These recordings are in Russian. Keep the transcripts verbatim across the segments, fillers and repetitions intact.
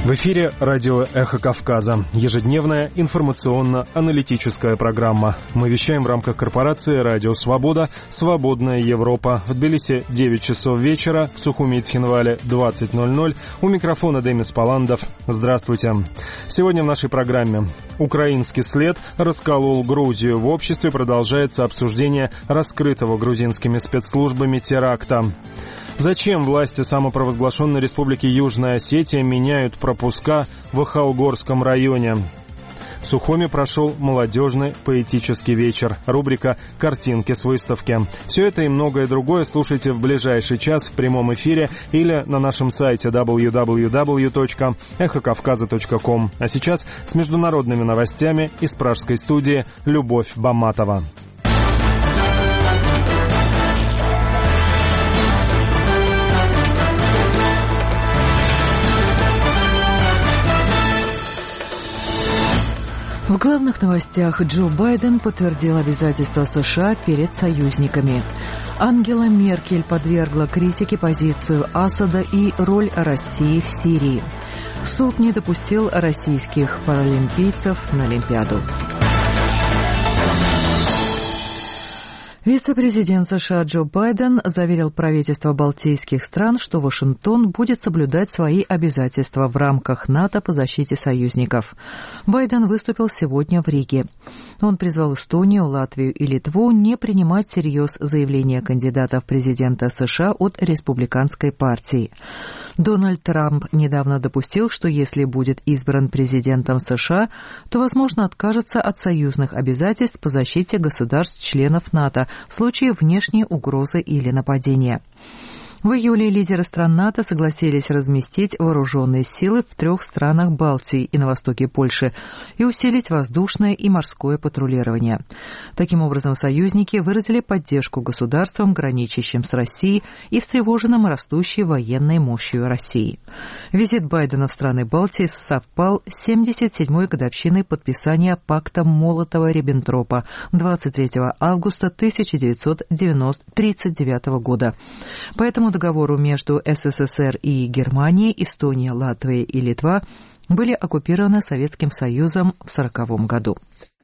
В эфире радио «Эхо Кавказа». Ежедневная информационно-аналитическая программа. Мы вещаем в рамках корпорации «Радио Свобода», «Свободная Европа». В Тбилиси девять часов вечера, в Сухуми и Цхинвале двадцать ноль ноль. У микрофона Демис Паландов. Здравствуйте. Сегодня в нашей программе. Украинский след расколол Грузию. В обществе продолжается обсуждение раскрытого грузинскими спецслужбами теракта. Зачем власти самопровозглашенной Республики Южная Осетия меняют пропуска в Ахалгорском районе? В Сухуми прошел молодежный поэтический вечер. Рубрика «Картинки с выставки». Все это и многое другое слушайте в ближайший час в прямом эфире или на нашем сайте дабл ю дабл ю дабл ю точка эхо кавказа точка ком. А сейчас с международными новостями из пражской студии Любовь Баматова. В главных новостях Джо Байден подтвердил обязательства США перед союзниками. Ангела Меркель подвергла критике позицию Асада и роль России в Сирии. Суд не допустил российских паралимпийцев на Олимпиаду. Вице-президент США Джо Байден заверил правительство балтийских стран, что Вашингтон будет соблюдать свои обязательства в рамках НАТО по защите союзников. Байден выступил сегодня в Риге. Он призвал Эстонию, Латвию и Литву не принимать всерьез заявления кандидатов в президента США от республиканской партии. Дональд Трамп недавно допустил, что если будет избран президентом США, то, возможно, откажется от союзных обязательств по защите государств-членов НАТО в случае внешней угрозы или нападения. В июле лидеры стран НАТО согласились разместить вооруженные силы в трех странах Балтии и на востоке Польши и усилить воздушное и морское патрулирование. Таким образом, союзники выразили поддержку государствам, граничащим с Россией, и встревоженным растущей военной мощью России. Визит Байдена в страны Балтии совпал с семьдесят седьмой годовщиной подписания пакта Молотова-Риббентропа двадцать третьего августа тысяча девятьсот тридцать девятого года. Поэтому договору между СССР и Германией, Эстония, Латвия и Литва были оккупированы Советским Союзом в сороковом году.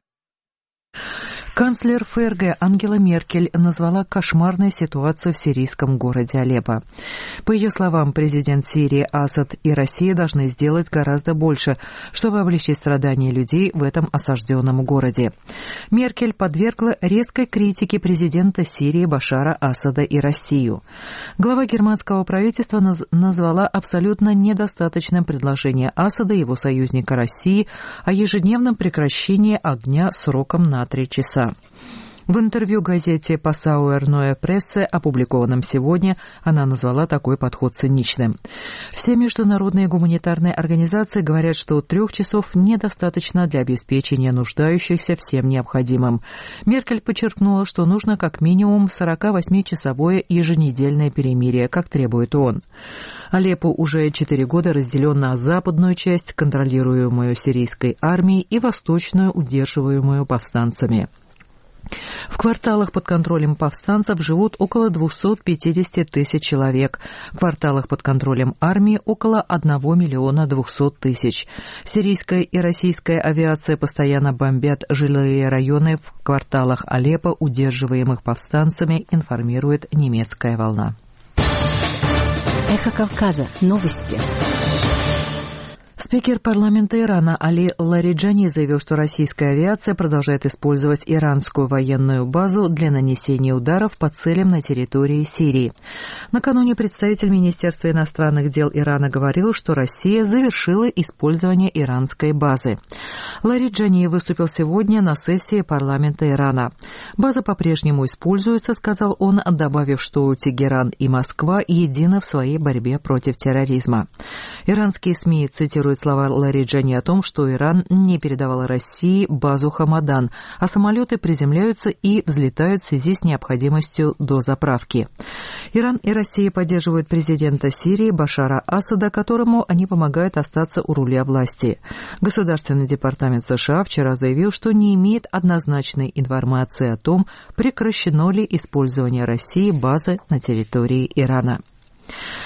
Канцлер ФРГ Ангела Меркель назвала кошмарной ситуацию в сирийском городе Алеппо. По ее словам, президент Сирии Асад и Россия должны сделать гораздо больше, чтобы облегчить страдания людей в этом осажденном городе. Меркель подвергла резкой критике президента Сирии Башара Асада и Россию. Глава германского правительства наз- назвала абсолютно недостаточным предложение Асада и его союзника России о ежедневном прекращении огня сроком на три часа. В интервью газете «Пасауэр Ноэ Прессе», опубликованном сегодня, она назвала такой подход циничным. Все международные гуманитарные организации говорят, что трех часов недостаточно для обеспечения нуждающихся всем необходимым. Меркель подчеркнула, что нужно как минимум сорокавосьмичасовое еженедельное перемирие, как требует ООН. Алеппо уже четыре года разделен на западную часть, контролируемую сирийской армией, и восточную, удерживаемую повстанцами. В кварталах под контролем повстанцев живут около двести пятьдесят тысяч человек. В кварталах под контролем армии около одного миллиона двухсот тысяч. Сирийская и российская авиация постоянно бомбят жилые районы в кварталах Алеппо, удерживаемых повстанцами, информирует немецкая волна. Эхо Кавказа. Новости. Спикер парламента Ирана Али Лариджани заявил, что российская авиация продолжает использовать иранскую военную базу для нанесения ударов по целям на территории Сирии. Накануне представитель Министерства иностранных дел Ирана говорил, что Россия завершила использование иранской базы. Лариджани выступил сегодня на сессии парламента Ирана. База по-прежнему используется, сказал он, добавив, что Тегеран и Москва едины в своей борьбе против терроризма. Иранские СМИ цитируют слова Лариджани о том, что Иран не передавал России базу Хамадан, а самолеты приземляются и взлетают в связи с необходимостью дозаправки. Иран и Россия поддерживают президента Сирии Башара Асада, которому они помогают остаться у руля власти. Государственный департамент США вчера заявил, что не имеет однозначной информации о том, прекращено ли использование России базы на территории Ирана.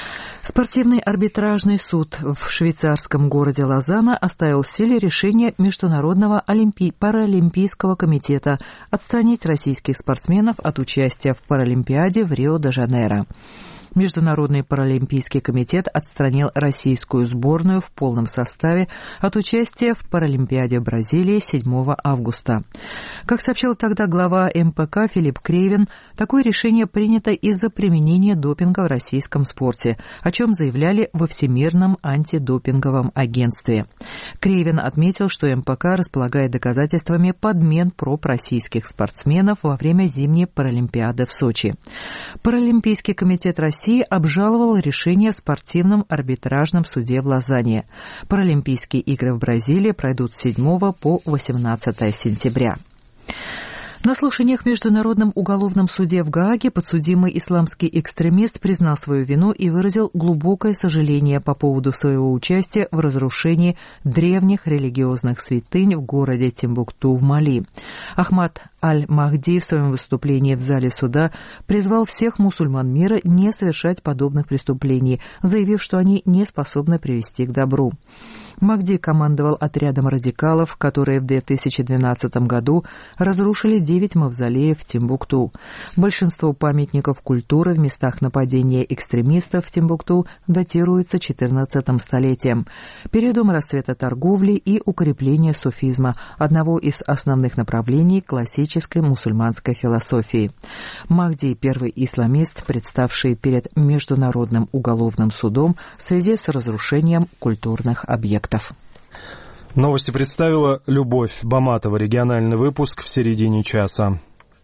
Спортивный арбитражный суд в швейцарском городе Лозанна оставил в силе решение Международного олимпи... паралимпийского комитета отстранить российских спортсменов от участия в Паралимпиаде в Рио-де-Жанейро. Международный паралимпийский комитет отстранил российскую сборную в полном составе от участия в Паралимпиаде в Бразилии седьмого августа. Как сообщил тогда глава эм пэ ка Филипп Крейвен, такое решение принято из-за применения допинга в российском спорте, о чем заявляли во Всемирном антидопинговом агентстве. Крейвен отметил, что эм пэ ка располагает доказательствами подмен проб российских спортсменов во время зимней Паралимпиады в Сочи. Паралимпийский комитет России обжаловал решение в спортивном арбитражном суде в Лозанне. Паралимпийские игры в Бразилии пройдут с седьмого по восемнадцатое сентября. На слушаниях в Международном уголовном суде в Гааге подсудимый исламский экстремист признал свою вину и выразил глубокое сожаление по поводу своего участия в разрушении древних религиозных святынь в городе Тимбукту в Мали. Ахмад Аль-Махди в своем выступлении в зале суда призвал всех мусульман мира не совершать подобных преступлений, заявив, что они не способны привести к добру. Махди командовал отрядом радикалов, которые в две тысячи двенадцатом году разрушили девять мавзолеев в Тимбукту. Большинство памятников культуры в местах нападения экстремистов в Тимбукту датируются четырнадцатым столетием, периодом расцвета торговли и укрепления суфизма, одного из основных направлений классической мусульманской философии. Махди – первый исламист, представший перед Международным уголовным судом в связи с разрушением культурных объектов. Новости представила Любовь Баматова. Региональный выпуск в середине часа.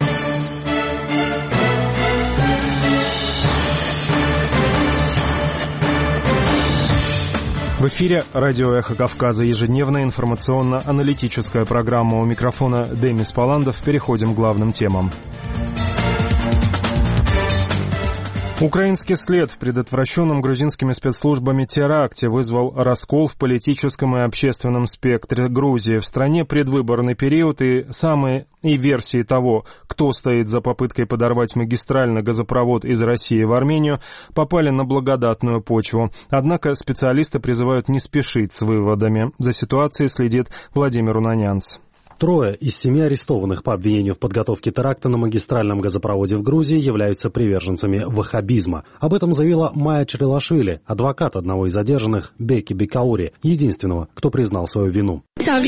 В эфире радио «Эхо Кавказа», ежедневная информационно-аналитическая программа. У микрофона Демис Паландов. Переходим к главным темам. Украинский след в предотвращенном грузинскими спецслужбами теракте вызвал раскол в политическом и общественном спектре Грузии. В стране предвыборный период, и самые и версии того, кто стоит за попыткой подорвать магистральный газопровод из России в Армению, попали на благодатную почву. Однако специалисты призывают не спешить с выводами. За ситуацией следит Владимир Унанянц. Трое из семи арестованных по обвинению в подготовке теракта на магистральном газопроводе в Грузии являются приверженцами ваххабизма. Об этом заявила Майя Чрилашвили, адвокат одного из задержанных, Беки Бекаури, единственного, кто признал свою вину.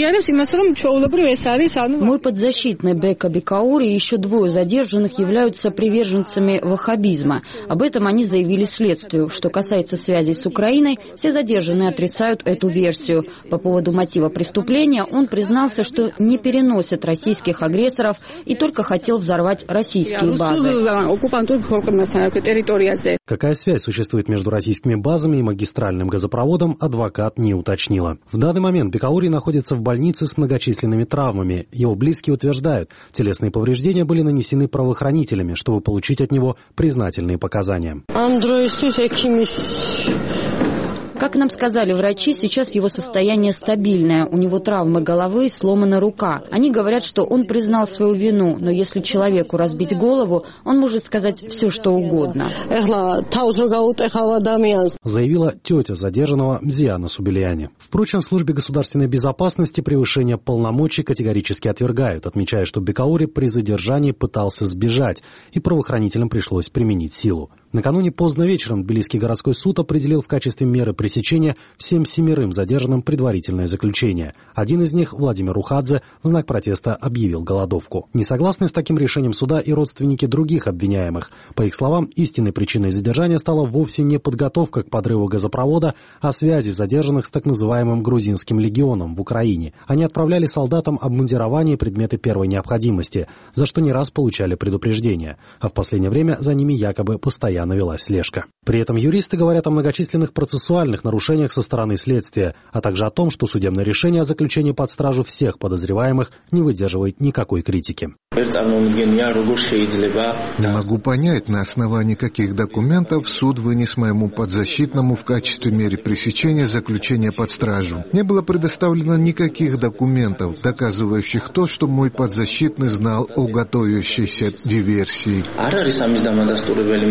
Мой подзащитный Бека Бекаури и еще двое задержанных являются приверженцами ваххабизма. Об этом они заявили следствию. Что касается связей с Украиной, все задержанные отрицают эту версию. По поводу мотива преступления он признался, что не переносит российских агрессоров и только хотел взорвать российские базы. Какая связь существует между российскими базами и магистральным газопроводом, адвокат не уточнила. В данный момент Бекаури находится в больнице с многочисленными травмами. Его близкие утверждают, телесные повреждения были нанесены правоохранителями, чтобы получить от него признательные показания. Как нам сказали врачи, сейчас его состояние стабильное. У него травмы головы и сломана рука. Они говорят, что он признал свою вину, но если человеку разбить голову, он может сказать все, что угодно. Заявила тетя задержанного Мзиана Субелиани. Впрочем, в службе государственной безопасности превышение полномочий категорически отвергают, отмечая, что Бекаури при задержании пытался сбежать, и правоохранителям пришлось применить силу. Накануне поздно вечером Тбилисский городской суд определил в качестве меры пресечения всем семерым задержанным предварительное заключение. Один из них, Владимир Ухадзе, в знак протеста объявил голодовку. Не согласны с таким решением суда и родственники других обвиняемых. По их словам, истинной причиной задержания стала вовсе не подготовка к подрыву газопровода, а связи задержанных с так называемым грузинским легионом в Украине. Они отправляли солдатам обмундирование и предметы первой необходимости, за что не раз получали предупреждения. А в последнее время за ними якобы постоянно велась слежка. При этом юристы говорят о многочисленных процессуальных нарушениях со стороны следствия, а также о том, что судебное решение о заключении под стражу всех подозреваемых не выдерживает никакой критики. Не могу понять, на основании каких документов суд вынес моему подзащитному в качестве меры пресечения заключения под стражу. Не было предоставлено никаких документов, доказывающих то, что мой подзащитный знал о готовящейся диверсии.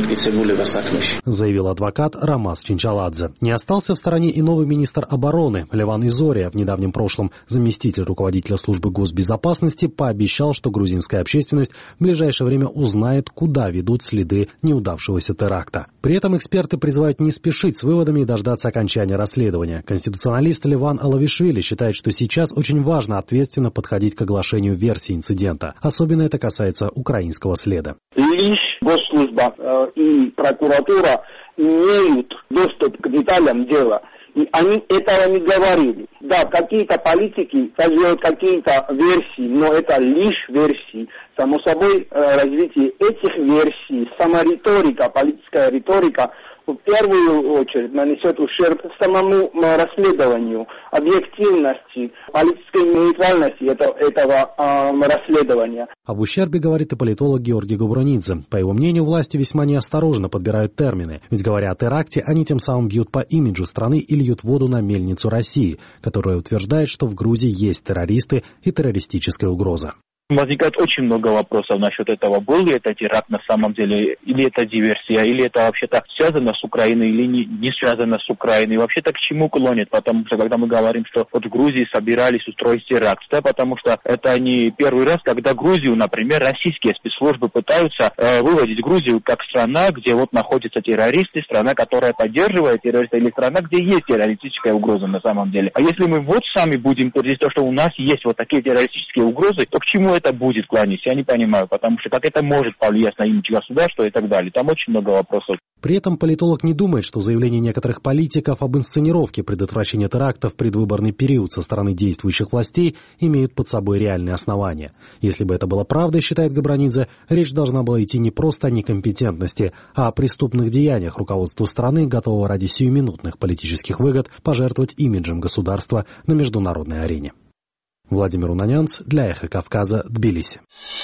заявил адвокат Рамаз Чинчаладзе. Не остался в стороне и новый министр обороны Леван Изория. В недавнем прошлом заместитель руководителя службы госбезопасности пообещал, что грузинская общественность в ближайшее время узнает, куда ведут следы неудавшегося теракта. При этом эксперты призывают не спешить с выводами и дождаться окончания расследования. Конституционалист Леван Алавишвили считает, что сейчас очень важно ответственно подходить к оглашению версии инцидента. Особенно это касается украинского следа. Лишь госслужба э, и прокуратура имеют доступ к деталям дела. И они этого не говорили. Да, какие-то политики создают какие-то версии, но это лишь версии. Само собой, развитие этих версий, сама риторика, политическая риторика, в первую очередь нанесет ущерб самому расследованию, объективности, политической нейтральности этого, этого э, расследования. Об ущербе говорит и политолог Георгий Губранидзе. По его мнению, власти весьма неосторожно подбирают термины. Ведь говоря о теракте, они тем самым бьют по имиджу страны и льют воду на мельницу России, которая утверждает, что в Грузии есть террористы и террористическая угроза. Возникает очень много вопросов насчет этого. Был ли это теракт на самом деле, или это диверсия, или это вообще-то связано с Украиной, или не, не связано с Украиной. Вообще-то к чему клонит? Потому что когда мы говорим, что вот в Грузии собирались устроить теракт, да, потому что это не первый раз, когда Грузию, например, российские спецслужбы пытаются э, выводить Грузию как страна, где вот находятся террористы, страна, которая поддерживает террористов, или страна, где есть террористическая угроза на самом деле. А если мы вот сами будем твердить то, что у нас есть вот такие террористические угрозы, то к чему это будет кланяться, я не понимаю, потому что как это может повлиять на имидж государства и так далее. Там очень много вопросов. При этом политолог не думает, что заявления некоторых политиков об инсценировке предотвращения терактов в предвыборный период со стороны действующих властей имеют под собой реальные основания. Если бы это было правдой, считает Габранидзе, речь должна была идти не просто о некомпетентности, а о преступных деяниях руководства страны, готового ради сиюминутных политических выгод пожертвовать имиджем государства на международной арене. Владимир Унанянц для Эхо Кавказа, Тбилиси.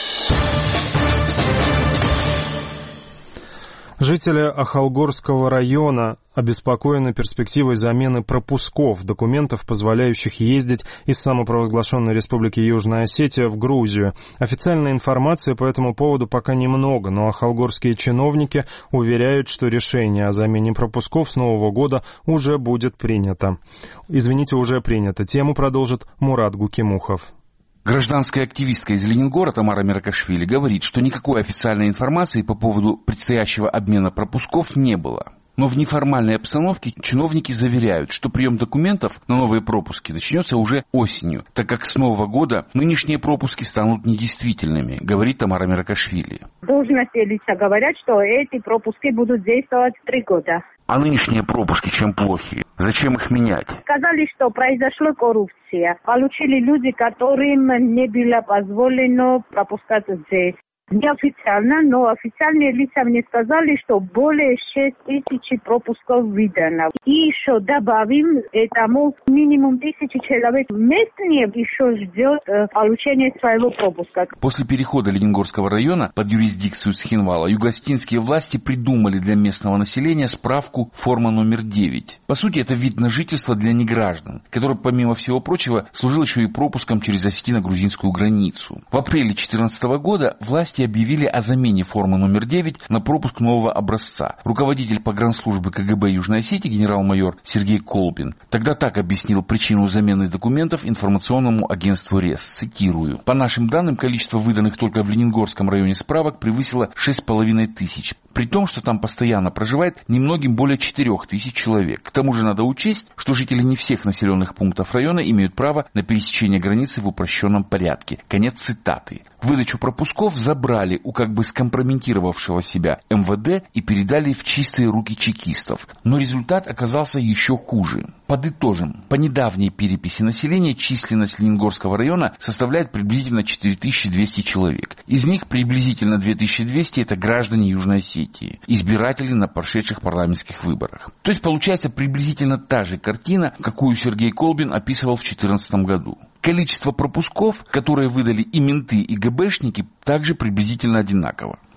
Жители Ахалгорского района обеспокоены перспективой замены пропусков, документов, позволяющих ездить из самопровозглашенной Республики Южная Осетия в Грузию. Официальной информации по этому поводу пока немного, но ахалгорские чиновники уверяют, что решение о замене пропусков с Нового года уже будет принято. Извините, уже принято. Тему продолжит Мурат Гукимухов. Гражданская активистка из Ленингора Тамара Меркашвили говорит, что никакой официальной информации по поводу предстоящего обмена пропусков не было. Но в неформальной обстановке чиновники заверяют, что прием документов на новые пропуски начнется уже осенью, так как с Нового года нынешние пропуски станут недействительными, говорит Тамара Меркашвили. Должностные лица говорят, что эти пропуски будут действовать три года. А нынешние пропуски чем плохи? Зачем их менять? Сказали, что произошла коррупция. Получили люди, которым не было позволено пропускать здесь. Неофициально, но официальные лица мне сказали, что более шесть тысяч пропусков выдано. И еще добавим, этому минимум тысячи человек местные еще ждет э, получения своего пропуска. После перехода Ленингорского района под юрисдикцию Цхинвала югостинские власти придумали для местного населения справку форма номер девять. По сути, это вид на жительство для неграждан, который, помимо всего прочего, служил еще и пропуском через осетино-грузинскую границу. В апреле две тысячи четырнадцатого года власти объявили о замене формы номер девять на пропуск нового образца. Руководитель погранслужбы ка гэ бэ Южной Осетии генерал-майор Сергей Колбин тогда так объяснил причину замены документов информационному агентству РЕС. Цитирую. По нашим данным, количество выданных только в Ленингорском районе справок превысило шесть с половиной тысяч. При том, что там постоянно проживает немногим более четырех тысяч человек. К тому же надо учесть, что жители не всех населенных пунктов района имеют право на пересечение границы в упрощенном порядке. Конец цитаты. Выдачу пропусков забрали у как бы скомпрометировавшего себя эм вэ дэ и передали в чистые руки чекистов. Но результат оказался еще хуже. Подытожим. По недавней переписи населения численность Ленингорского района составляет приблизительно четыре тысячи двести человек. Из них приблизительно две тысячи двести это граждане Южной Осетии, избиратели на прошедших парламентских выборах. То есть получается приблизительно та же картина, какую Сергей Колбин описывал в две тысячи четырнадцатом году. Количество пропусков, которые выдали и менты, и гэ бэшники, также приблизительно одинаково.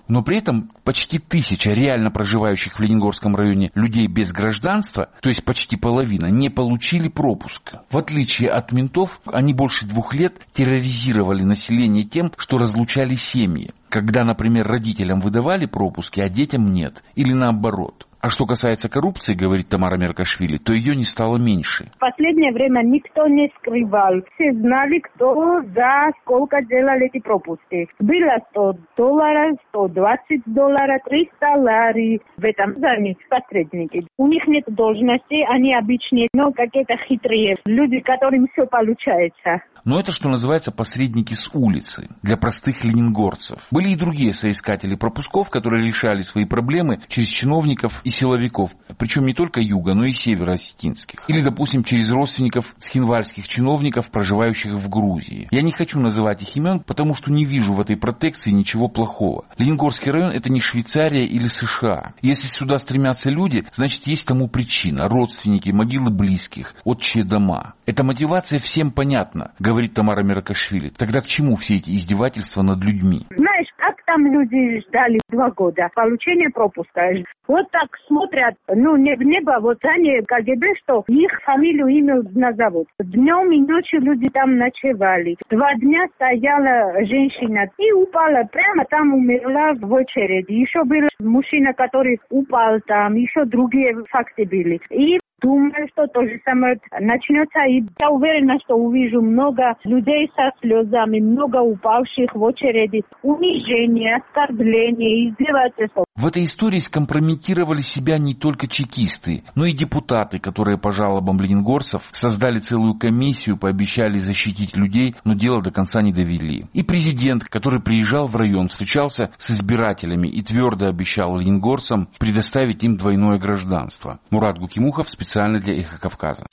Но при этом почти тысяча реально проживающих в Лениногорском районе людей без гражданства, то есть почти половина, не получили пропуск. В отличие от ментов, они больше двух лет терроризировали население тем, что разлучали семьи. Когда, например, родителям выдавали пропуски, а детям нет. Или наоборот. А что касается коррупции, говорит Тамара Меркашвили, то ее не стало меньше. В последнее время никто не скрывал. Все знали, кто за сколько делал эти пропуски. Было сто долларов, сто двадцать долларов, триста лари. В этом зане посредники. У них нет должности, они обычные, но какие-то хитрые люди, которым все получается. Но это, что называется, посредники с улицы, для простых ленингорцев. Были и другие соискатели пропусков, которые решали свои проблемы через чиновников и силовиков, причем не только юга, но и северо-осетинских. Или, допустим, через родственников схинвальских чиновников, проживающих в Грузии. Я не хочу называть их имен, потому что не вижу в этой протекции ничего плохого. Ленингорский район – это не Швейцария или США. Если сюда стремятся люди, значит, есть тому причина. Родственники, могилы близких, отчие дома. Эта мотивация всем понятна, говорит Тамара Меркашвили. Тогда к чему все эти издевательства над людьми? Знаешь, как там люди ждали два года получения пропуска? Вот так смотрят, ну, не в небо, вот они КГБ, что их фамилию, имя назовут. Днем и ночью люди там ночевали. Два дня стояла женщина и упала, прямо там умерла в очереди. Еще был мужчина, который упал там, еще другие факты были. И думаю, что то же самое начнется. И я уверена, что увижу много людей со слезами, много упавших в очереди, унижения, оскорбления, издевательства. В этой истории скомпрометировали себя не только чекисты, но и депутаты, которые по жалобам ленингорцев создали целую комиссию, пообещали защитить людей, но дело до конца не довели. И президент, который приезжал в район, встречался с избирателями и твердо обещал ленингорцам предоставить им двойное гражданство. Мурат Гукимухов, специально для «Эхо Кавказа».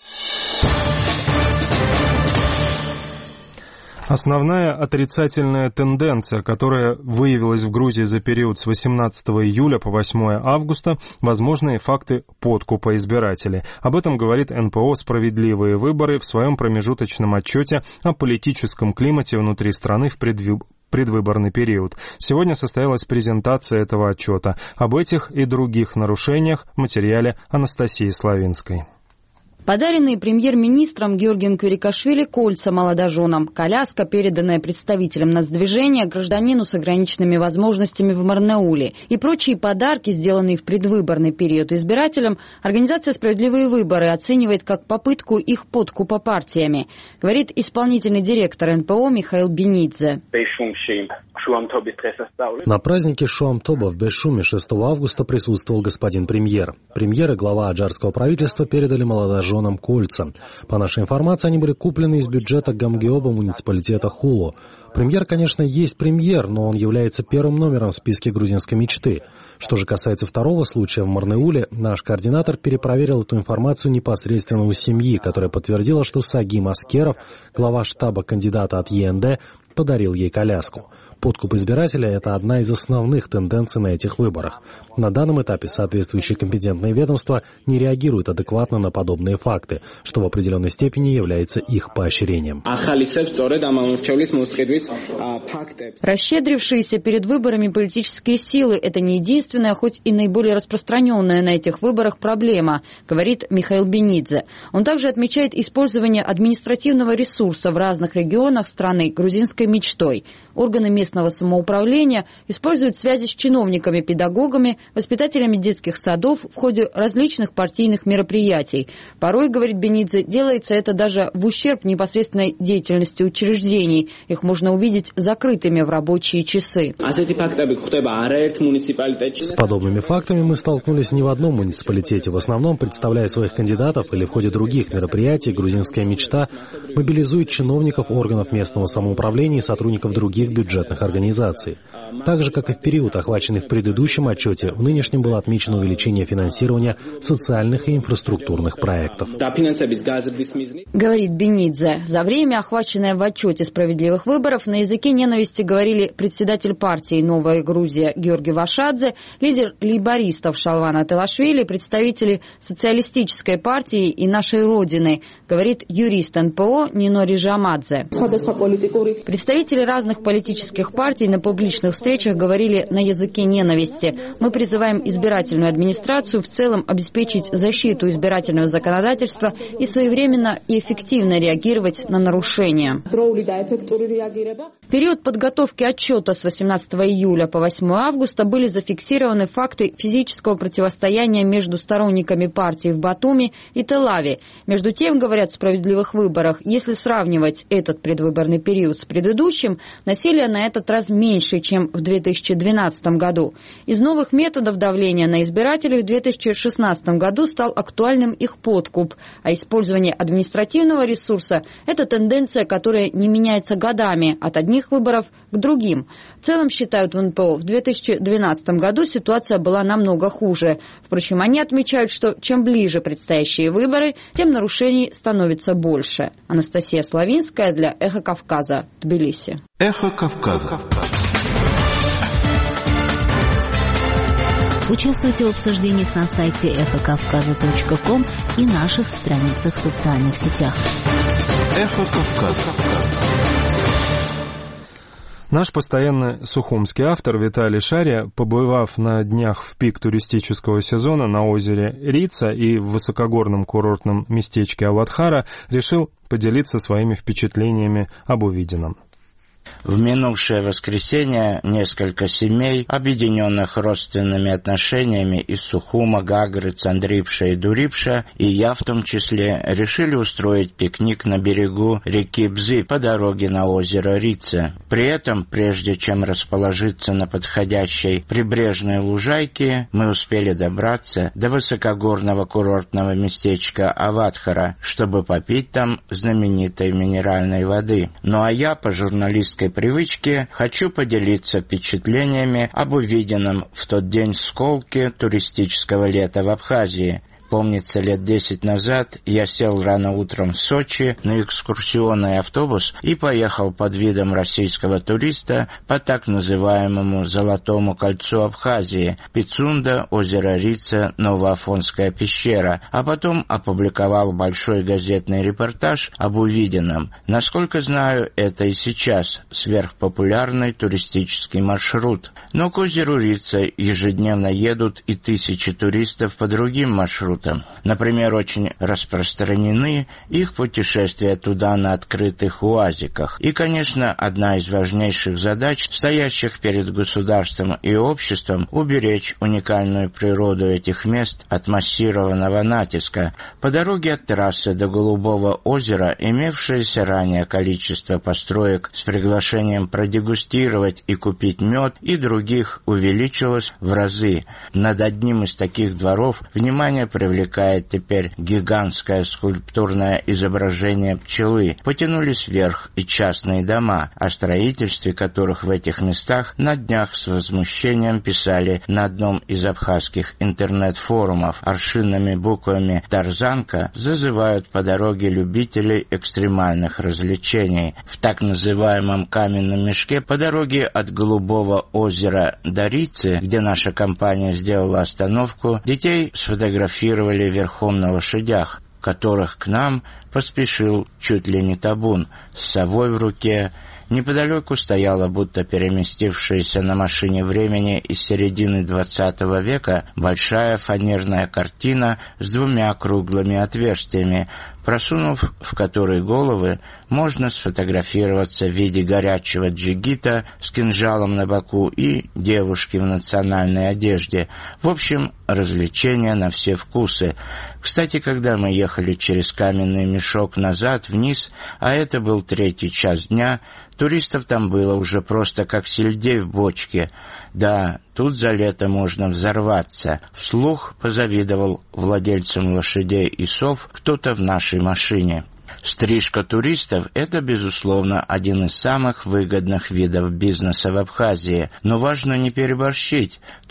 Основная отрицательная тенденция, которая выявилась в Грузии за период с восемнадцатого июля по восьмое августа, возможные факты подкупа избирателей. Об этом говорит эн пэ о «Справедливые выборы» в своем промежуточном отчете о политическом климате внутри страны в предвыборах. предвыборный период. Сегодня состоялась презентация этого отчета. Об этих и других нарушениях в материале Анастасии Славинской. Подаренные премьер-министром Георгием Квирикашвили кольца молодоженам, коляска, переданная представителям нацдвижения, гражданину с ограниченными возможностями в Марнауле и прочие подарки, сделанные в предвыборный период избирателям, организация «Справедливые выборы» оценивает как попытку их подкупа партиями, говорит исполнительный директор эн пэ о Михаил Бенидзе. На празднике Шуам-Тоба в Бешуме шестого августа присутствовал господин премьер. Премьер и глава аджарского правительства передали молодоженам кольца. По нашей информации, они были куплены из бюджета Гамгеоба муниципалитета Хулу. Премьер, конечно, есть премьер, но он является первым номером в списке грузинской мечты. Что же касается второго случая в Марнауле, наш координатор перепроверил эту информацию непосредственно у семьи, которая подтвердила, что Сагим Аскеров, глава штаба кандидата от е эн дэ, подарил ей коляску. Подкуп избирателя – это одна из основных тенденций на этих выборах. На данном этапе соответствующие компетентные ведомства не реагируют адекватно на подобные факты, что в определенной степени является их поощрением. Расщедрившиеся перед выборами политические силы – это не единственная, хоть и наиболее распространенная на этих выборах проблема, говорит Михаил Бенидзе. Он также отмечает использование административного ресурса в разных регионах страны грузинской мечтой. Органы местного самоуправления используют связи с чиновниками, педагогами, воспитателями детских садов в ходе различных партийных мероприятий. Порой, говорит Бенидзе, делается это даже в ущерб непосредственной деятельности учреждений. Их можно увидеть закрытыми в рабочие часы. С подобными фактами мы столкнулись не в одном муниципалитете. В основном, представляя своих кандидатов или в ходе других мероприятий, грузинская мечта мобилизует чиновников органов местного самоуправления и сотрудников других бюджетных организаций. Так же, как и в период, охваченный в предыдущем отчете, в нынешнем было отмечено увеличение финансирования социальных и инфраструктурных проектов. Говорит Бенидзе. За время, охваченное в отчете справедливых выборов, на языке ненависти говорили председатель партии «Новая Грузия» Георгий Вашадзе, лидер лейбористов Шалван Ателашвили, представители социалистической партии и «Нашей Родины», говорит юрист эн пэ о Нино Рижамадзе. Представители разных политических партий на публичных встречах говорили на языке ненависти. Мы призываем избирательную администрацию в целом обеспечить защиту избирательного законодательства и своевременно и эффективно реагировать на нарушения. В период подготовки отчета с восемнадцатого июля по восьмое августа были зафиксированы факты физического противостояния между сторонниками партии в Батуми и Тель-Авиве. Между тем, говорят, в справедливых выборах, если сравнивать этот предвыборный период с предыдущим, насилие на этот раз меньше, чем в две тысячи двенадцатом году. Из новых методов давления на избирателей в две тысячи шестнадцатом году стал актуальным их подкуп, а использование административного ресурса – это тенденция, которая не меняется годами от одних выборов к другим. В целом, считают в эн пэ о, в две тысячи двенадцатом году ситуация была намного хуже. Впрочем, они отмечают, что чем ближе предстоящие выборы, тем нарушений становится больше. Анастасия Славинская для «Эхо Кавказа», Тбилиси. «Эхо Кавказа». Участвуйте в обсуждениях на сайте эхо кавказа точка ком и наших страницах в социальных сетях. «Эхо Кавказа». Наш постоянный сухумский автор Виталий Шария, побывав на днях в пик туристического сезона на озере Рица и в высокогорном курортном местечке Аватхара, решил поделиться своими впечатлениями об увиденном. В минувшее воскресенье несколько семей, объединенных родственными отношениями из Сухума, Гагры, Цандрипша и Дурипша, и я в том числе, решили устроить пикник на берегу реки Бзы по дороге на озеро Рица. При этом, прежде чем расположиться на подходящей прибрежной лужайке, мы успели добраться до высокогорного курортного местечка Аватхара, чтобы попить там знаменитой минеральной воды. Ну а я, по журналистской привычке, хочу поделиться впечатлениями об увиденном в тот день сколке туристического лета в Абхазии. Помнится, лет десять назад я сел рано утром в Сочи на экскурсионный автобус и поехал под видом российского туриста по так называемому Золотому кольцу Абхазии, Пицунда, озеро Рица, Новоафонская пещера, а потом опубликовал большой газетный репортаж об увиденном. Насколько знаю, это и сейчас сверхпопулярный туристический маршрут. Но к озеру Рица ежедневно едут и тысячи туристов по другим маршрутам. Например, очень распространены их путешествия туда на открытых уазиках. И, конечно, одна из важнейших задач, стоящих перед государством и обществом, уберечь уникальную природу этих мест от массированного натиска. По дороге от трассы до Голубого озера имевшееся ранее количество построек с приглашением продегустировать и купить мед и других увеличилось в разы. Над одним из таких дворов внимание привлекает привлекает теперь гигантское скульптурное изображение пчелы. Потянулись вверх и частные дома, о строительстве которых в этих местах на днях с возмущением писали на одном из абхазских интернет-форумов. Аршинными буквами «Тарзанка» зазывают по дороге любителей экстремальных развлечений. В так называемом каменном мешке по дороге от Голубого озера до Рицы, где наша компания сделала остановку, детей сфотографировали верхом на лошадях, которых к нам поспешил чуть ли не табун с совой в руке. Неподалеку стояла, будто переместившаяся на машине времени из середины двадцатого века, большая фанерная картина с двумя круглыми отверстиями, просунув в которые головы, можно сфотографироваться в виде горячего джигита с кинжалом на боку и девушки в национальной одежде. В общем, развлечения на все вкусы. Кстати, когда мы ехали через каменный мешок назад, вниз, а это был третий час дня, туристов там было уже просто как сельдей в бочке. Да, тут за лето можно взорваться. Вслух позавидовал владельцам лошадей и сов кто-то в нашей машине. Стрижка туристов – это, безусловно, один из самых выгодных видов бизнеса в Абхазии. Но важно не переборщить, то есть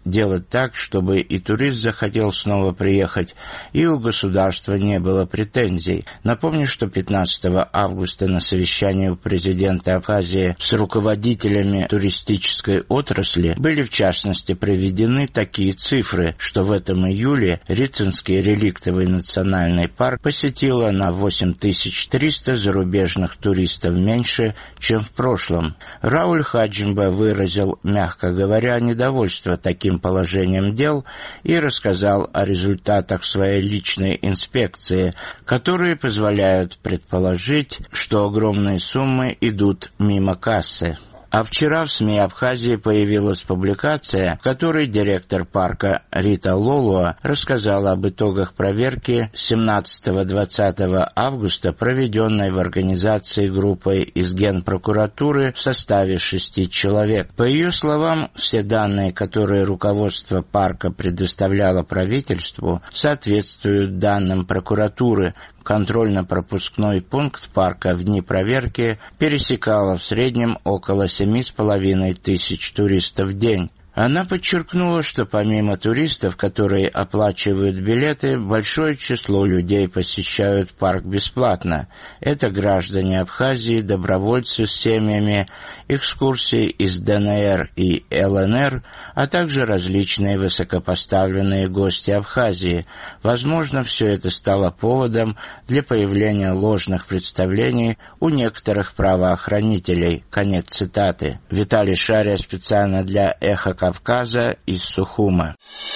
делать так, чтобы и турист захотел снова приехать, и у государства не было претензий. Напомню, что пятнадцатого августа на совещании у президента Абхазии с руководителями туристической отрасли были в частности приведены такие цифры, что в этом июле Рицинский реликтовый национальный парк посетило на восемь тысяч триста зарубежных туристов меньше, чем в прошлом. Рауль Хаджимба выразил, мягко говоря, недовольство таким положением дел и рассказал о результатах своей личной инспекции, которые позволяют предположить, что огромные суммы идут мимо кассы. А вчера в СМИ Абхазии появилась публикация, в которой директор парка Рита Лолуа рассказала об итогах проверки семнадцатого-двадцатого августа, проведенной в организации группой из Генпрокуратуры в составе шести человек. По ее словам, все данные, которые руководство парка предоставляло правительству, соответствуют данным прокуратуры. Контрольно-пропускной пункт парка в дни проверки пересекало в среднем около семи с половиной тысяч туристов в день. Она подчеркнула, что помимо туристов, которые оплачивают билеты, большое число людей посещают парк бесплатно. Это граждане Абхазии, добровольцы с семьями, экскурсии из ДНР и ЛНР, а также различные высокопоставленные гости Абхазии. Возможно, все это стало поводом для появления ложных представлений у некоторых правоохранителей. Конец цитаты. Виталий Шария специально для «Эхо Кавказа» из Сухума.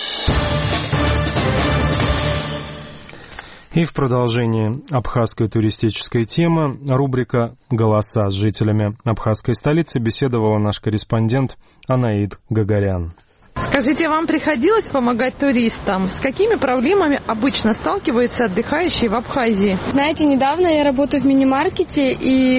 И в продолжении абхазской туристической темы рубрика «Голоса с жителями абхазской столицы» беседовала наш корреспондент Анаид Гагарян. Скажите, вам приходилось помогать туристам? С какими проблемами обычно сталкиваются отдыхающие в Абхазии? Знаете, недавно я работаю в мини-маркете,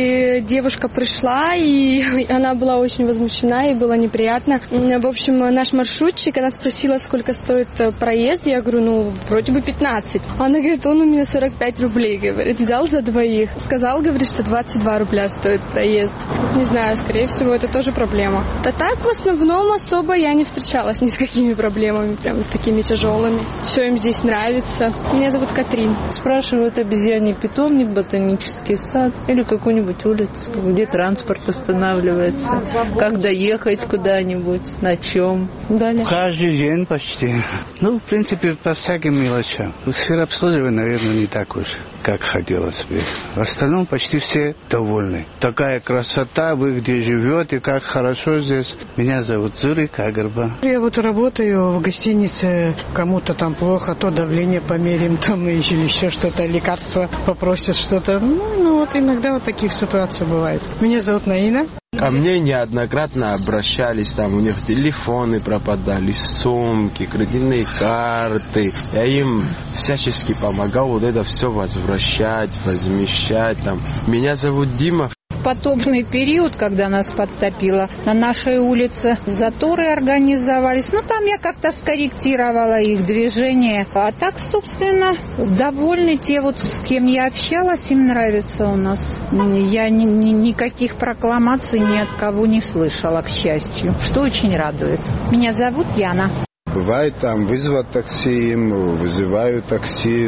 и девушка пришла, и она была очень возмущена, и было неприятно. В общем, наш маршрутчик, она спросила, сколько стоит проезд. Я говорю, ну, вроде бы пятнадцать. Она говорит, он у меня сорок пять рублей, говорит, взял за двоих. Сказал, говорит, что двадцать два рубля стоит проезд. Не знаю, скорее всего, это тоже проблема. А так, в основном, особо я не встречала ни с какими проблемами, прям такими тяжелыми. Все им здесь нравится. Меня зовут Катрин. Спрашивают обезьяний питомник, ботанический сад или какую-нибудь улицу, где транспорт останавливается, как доехать куда-нибудь, на чем. Далее. Каждый день почти. Ну, в принципе, по всяким мелочам. Сфера обслуживания, наверное, не так уж, как хотелось бы. В остальном почти все довольны. Такая красота, вы где живете, как хорошо здесь. Меня зовут Зурик Агарба. Я вот работаю в гостинице, кому-то там плохо, то давление померим, там или еще что-то, лекарства попросят что-то. Ну, ну вот иногда вот таких ситуаций бывает. Меня зовут Наина. Ко мне неоднократно обращались, там у них телефоны пропадали, сумки, кредитные карты. Я им всячески помогал вот это все возвращать, возмещать. Там. Меня зовут Дима. В потопный период, когда нас подтопило, на нашей улице заторы организовались. Ну, там я как-то скорректировала их движение. А так, собственно, довольны те, вот с кем я общалась, им нравится у нас. Я ни, ни, никаких прокламаций ни от кого не слышала, к счастью, что очень радует. Меня зовут Яна. Бывает там вызвать такси, им вызываю такси.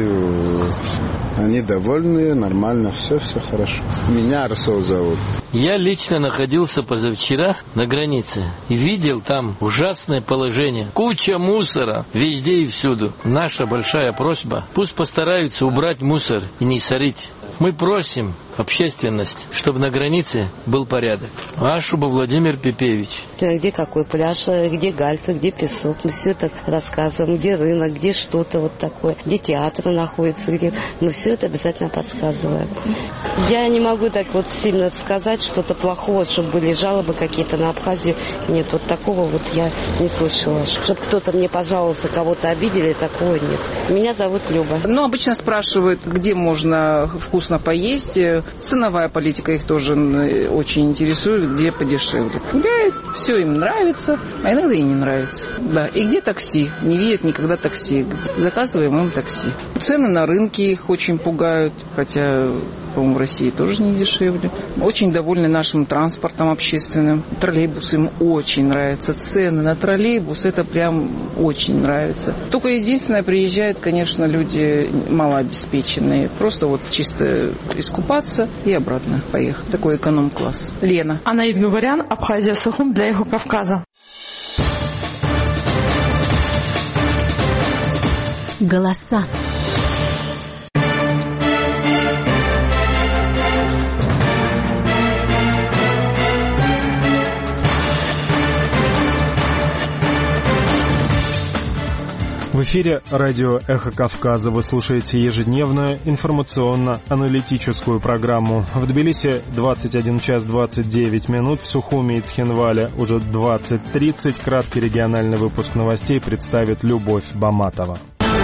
Они довольны, нормально, все, все хорошо. Меня Арсол зовут. Я лично находился позавчера на границе и видел там ужасное положение. Куча мусора везде и всюду. Наша большая просьба, пусть постараются убрать мусор и не сорить. Мы просим общественность, чтобы на границе был порядок. Ашуба Владимир Пипевич. Где какой пляж, где галька, где песок. Мы все это рассказываем, где рынок, где что-то вот такое, где театр находится, где... Мы все это обязательно подсказываем. Я не могу так вот сильно сказать что-то плохого, чтобы были жалобы какие-то на Абхазию. Нет, вот такого вот я не слышала. Чтобы кто-то мне пожаловался, кого-то обидели, такого нет. Меня зовут Люба. Ну, обычно спрашивают, где можно вкусно поесть, Ценовая политика их тоже очень интересует, где подешевле. Гуляют, все им нравится, а иногда и не нравится. Да, и где такси? Не видят никогда такси. Заказываем им такси. Цены на рынке их очень пугают, хотя, по-моему, в России тоже не дешевле. Очень довольны нашим транспортом общественным. Троллейбусы им очень нравятся. Цены на троллейбус, это прям очень нравится. Только единственное, приезжают, конечно, люди малообеспеченные. Просто вот чисто искупаться и обратно поехать. Такой эконом-класс. Лена. Анаид Гугарян, Абхазия, Сухум для Эхо Кавказа. Голоса. В эфире радио «Эхо Кавказа». Вы слушаете ежедневную информационно-аналитическую программу. В Тбилиси двадцать один час двадцать девять минут, в Сухуми и Цхинвале уже двадцать тридцать. Краткий региональный выпуск новостей представит Любовь Баматова.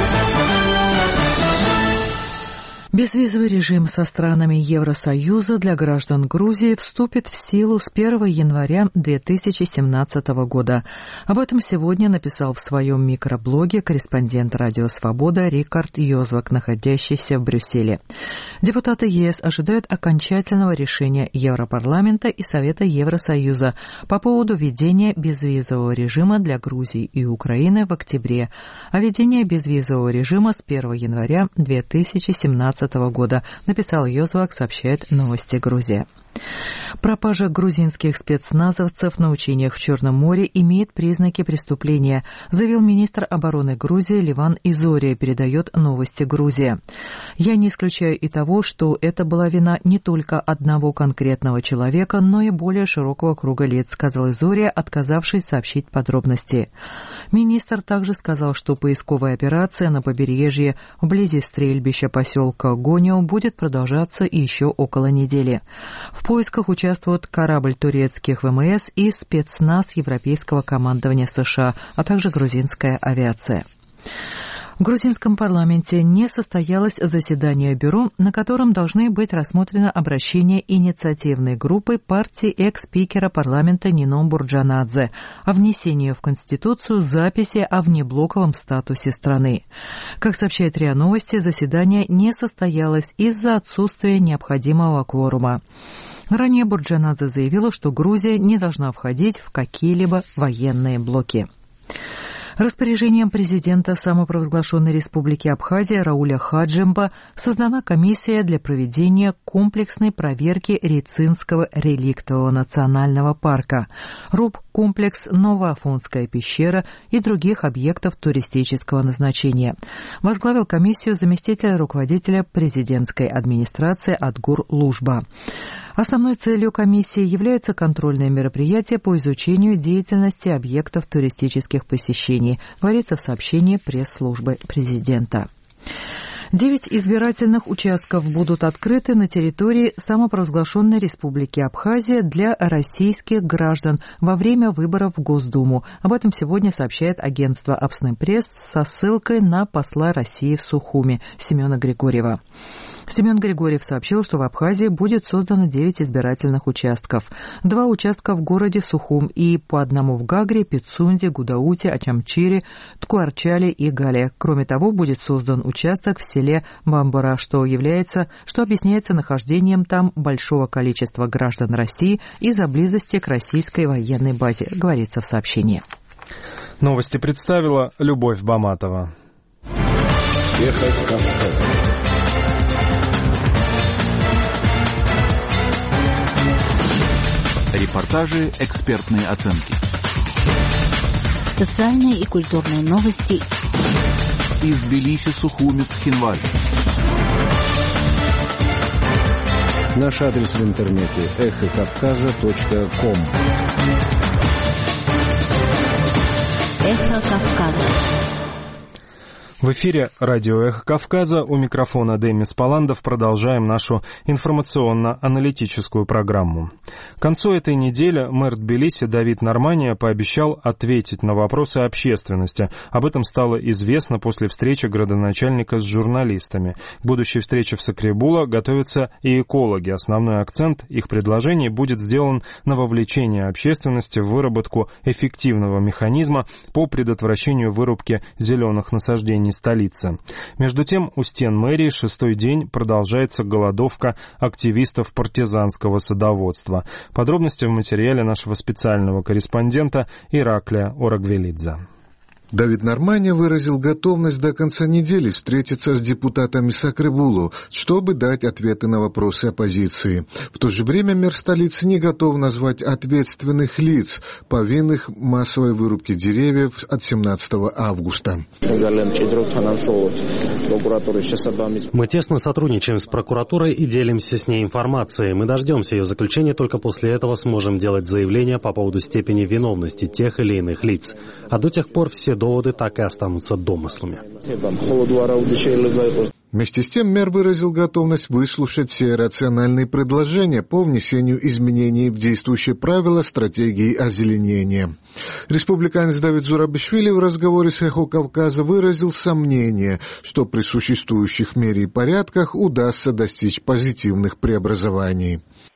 Безвизовый режим со странами Евросоюза для граждан Грузии вступит в силу с первого января две тысячи семнадцатого года. Об этом сегодня написал в своем микроблоге корреспондент «Радио Свобода» Рикард Йозвак, находящийся в Брюсселе. Депутаты ЕС ожидают окончательного решения Европарламента и Совета Евросоюза по поводу введения безвизового режима для Грузии и Украины в октябре, а введение безвизового режима с первого января две тысячи семнадцатого года, написал Йозвак, сообщает «Новости Грузия». Пропажа грузинских спецназовцев на учениях в Черном море имеет признаки преступления, заявил министр обороны Грузии Ливан Изория, передает «Новости Грузия». «Я не исключаю и того, что это была вина не только одного конкретного человека, но и более широкого круга лиц», сказал Изория, отказавшись сообщить подробности. Министр также сказал, что поисковая операция на побережье вблизи стрельбища поселка Гонио будет продолжаться еще около недели. В поисках участвуют корабль турецких ВМС и спецназ Европейского командования США, а также грузинская авиация. В грузинском парламенте не состоялось заседание бюро, на котором должны быть рассмотрены обращения инициативной группы партии экс-спикера парламента Нино Бурджанадзе о внесении в Конституцию записи о внеблоковом статусе страны. Как сообщает РИА Новости, заседание не состоялось из-за отсутствия необходимого кворума. Ранее Бурджанадзе заявила, что Грузия не должна входить в какие-либо военные блоки. Распоряжением президента самопровозглашенной республики Абхазия Рауля Хаджимба создана комиссия для проведения комплексной проверки Рицинского реликтового национального парка, РУП-комплекс Новоафонская пещера и других объектов туристического назначения. Возглавил комиссию заместитель руководителя президентской администрации Адгур Лужба. Основной целью комиссии являются контрольные мероприятия по изучению деятельности объектов туристических посещений, говорится в сообщении пресс-службы президента. Девять избирательных участков будут открыты на территории самопровозглашенной Республики Абхазия для российских граждан во время выборов в Госдуму. Об этом сегодня сообщает агентство «Апснепресс» со ссылкой на посла России в Сухуми Семена Григорьева. Семен Григорьев сообщил, что в Абхазии будет создано девять избирательных участков. Два участка в городе Сухум и по одному в Гагре, Пицунде, Гудауте, Ачамчире, Ткуарчале и Гале. Кроме того, будет создан участок в селе Бамбара, что является, что объясняется нахождением там большого количества граждан России из-за близости к российской военной базе, говорится в сообщении. Новости представила Любовь Баматова. Эхо Кавказа. Репортажи, экспертные оценки. Социальные и культурные новости. Из Тбилиси, Сухуми, Цхинвале. Наш адрес в интернете эхо кавказа точка ком. Эхо Кавказа. В эфире радио «Эхо Кавказа», у микрофона Демис Паландов. Продолжаем нашу информационно-аналитическую программу. К концу этой недели мэр Тбилиси Давид Нормания пообещал ответить на вопросы общественности. Об этом стало известно после встречи градоначальника с журналистами. К будущей встрече в Сакребула готовятся и экологи. Основной акцент их предложений будет сделан на вовлечение общественности в выработку эффективного механизма по предотвращению вырубки зеленых насаждений столицы. Между тем, у стен мэрии шестой день продолжается голодовка активистов партизанского садоводства. Подробности в материале нашего специального корреспондента Ираклия Орагвелидзе. Давид Нормания выразил готовность до конца недели встретиться с депутатами Сакребулу, чтобы дать ответы на вопросы оппозиции. В то же время мэр столицы не готов назвать ответственных лиц, повинных в массовой вырубке деревьев от семнадцатого августа. Мы тесно сотрудничаем с прокуратурой и делимся с ней информацией. Мы дождемся ее заключения, только после этого сможем делать заявления по поводу степени виновности тех или иных лиц. А до тех пор все доводы так и останутся домыслами. Вместе с тем мэр выразил готовность выслушать все рациональные предложения по внесению изменений в действующие правила стратегии озеленения. Республиканец Давид Зурабишвили в разговоре с «Эхо Кавказа» выразил сомнение, что при существующих мере и порядках удастся достичь позитивных преобразований.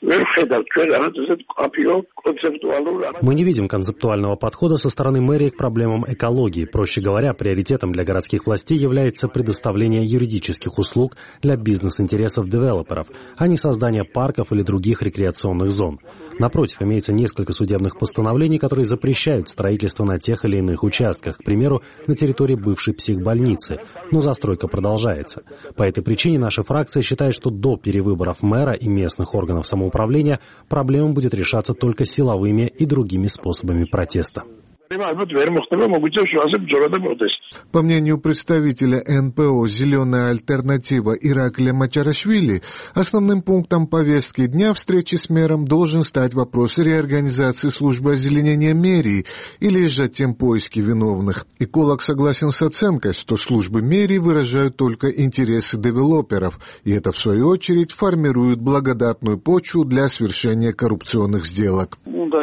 Мы не видим концептуального подхода со стороны мэрии к проблемам экологии. Проще говоря, приоритетом для городских властей является предоставление юридических услуг для бизнес-интересов девелоперов, а не создание парков или других рекреационных зон. Напротив, имеется несколько судебных постановлений, которые запрещают строительство на тех или иных участках, к примеру, на территории бывшей психбольницы, но застройка продолжается. По этой причине наша фракция считает, что до перевыборов мэра и местных органов самоуправления проблема будет решаться только силовыми и другими способами протеста. По мнению представителя эн пэ о «Зеленая альтернатива» Ираклия Мачарашвили, основным пунктом повестки дня встречи с мэром должен стать вопрос реорганизации службы озеленения мэрии или же тем поиски виновных. Эколог согласен с оценкой, что службы мэрии выражают только интересы девелоперов, и это, в свою очередь, формирует благодатную почву для свершения коррупционных сделок.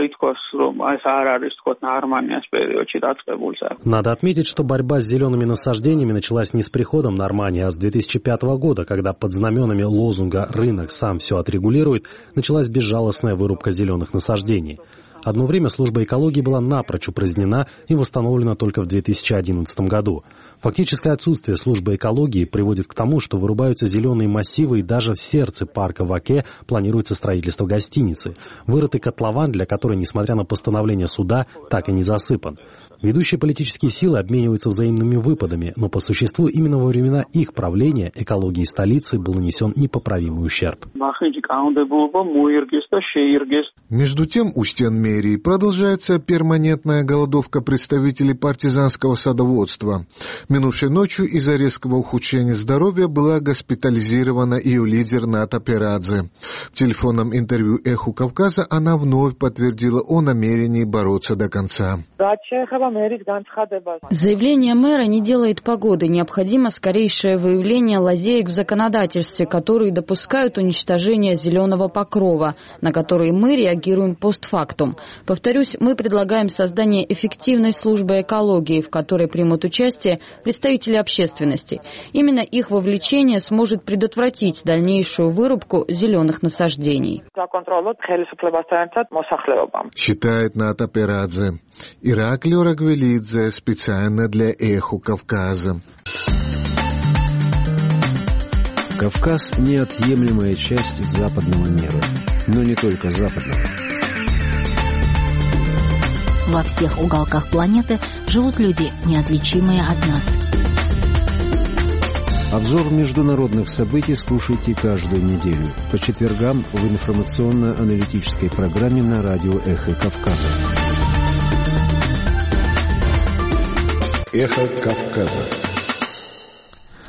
Надо отметить, что борьба с зелеными насаждениями началась не с приходом Нормания, а с две тысячи пятого года, когда под знаменами лозунга «Рынок сам все отрегулирует» началась безжалостная вырубка зеленых насаждений. Одно время служба экологии была напрочь упразднена и восстановлена только в две тысячи одиннадцатом году. Фактическое отсутствие службы экологии приводит к тому, что вырубаются зеленые массивы, и даже в сердце парка в Оке планируется строительство гостиницы. Вырытый котлован, для которой, несмотря на постановление суда, так и не засыпан. Ведущие политические силы обмениваются взаимными выпадами, но по существу именно во времена их правления экологии столицы был нанесен непоправимый ущерб. Между тем, у стен мэрии продолжается перманентная голодовка представителей партизанского садоводства. Минувшей ночью из-за резкого ухудшения здоровья была госпитализирована ее лидер Ната Перадзе. В телефонном интервью «Эху Кавказа» она вновь подтвердила о намерении бороться до конца. Заявление мэра не делает погоды. Необходимо скорейшее выявление лазеек в законодательстве, которые допускают уничтожение зеленого покрова, на которые мы реагируем постфактум. Повторюсь, мы предлагаем создание эффективной службы экологии, в которой примут участие представители общественности. Именно их вовлечение сможет предотвратить дальнейшую вырубку зеленых насаждений. Считает Ната Перадзе. Ираклий Орагвелидзе специально для «Эхо Кавказа». Кавказ – неотъемлемая часть западного мира, но не только западного. Во всех уголках планеты живут люди, неотличимые от нас. Обзор международных событий слушайте каждую неделю по четвергам в информационно-аналитической программе на радио «Эхо Кавказа». «Эхо Кавказа». В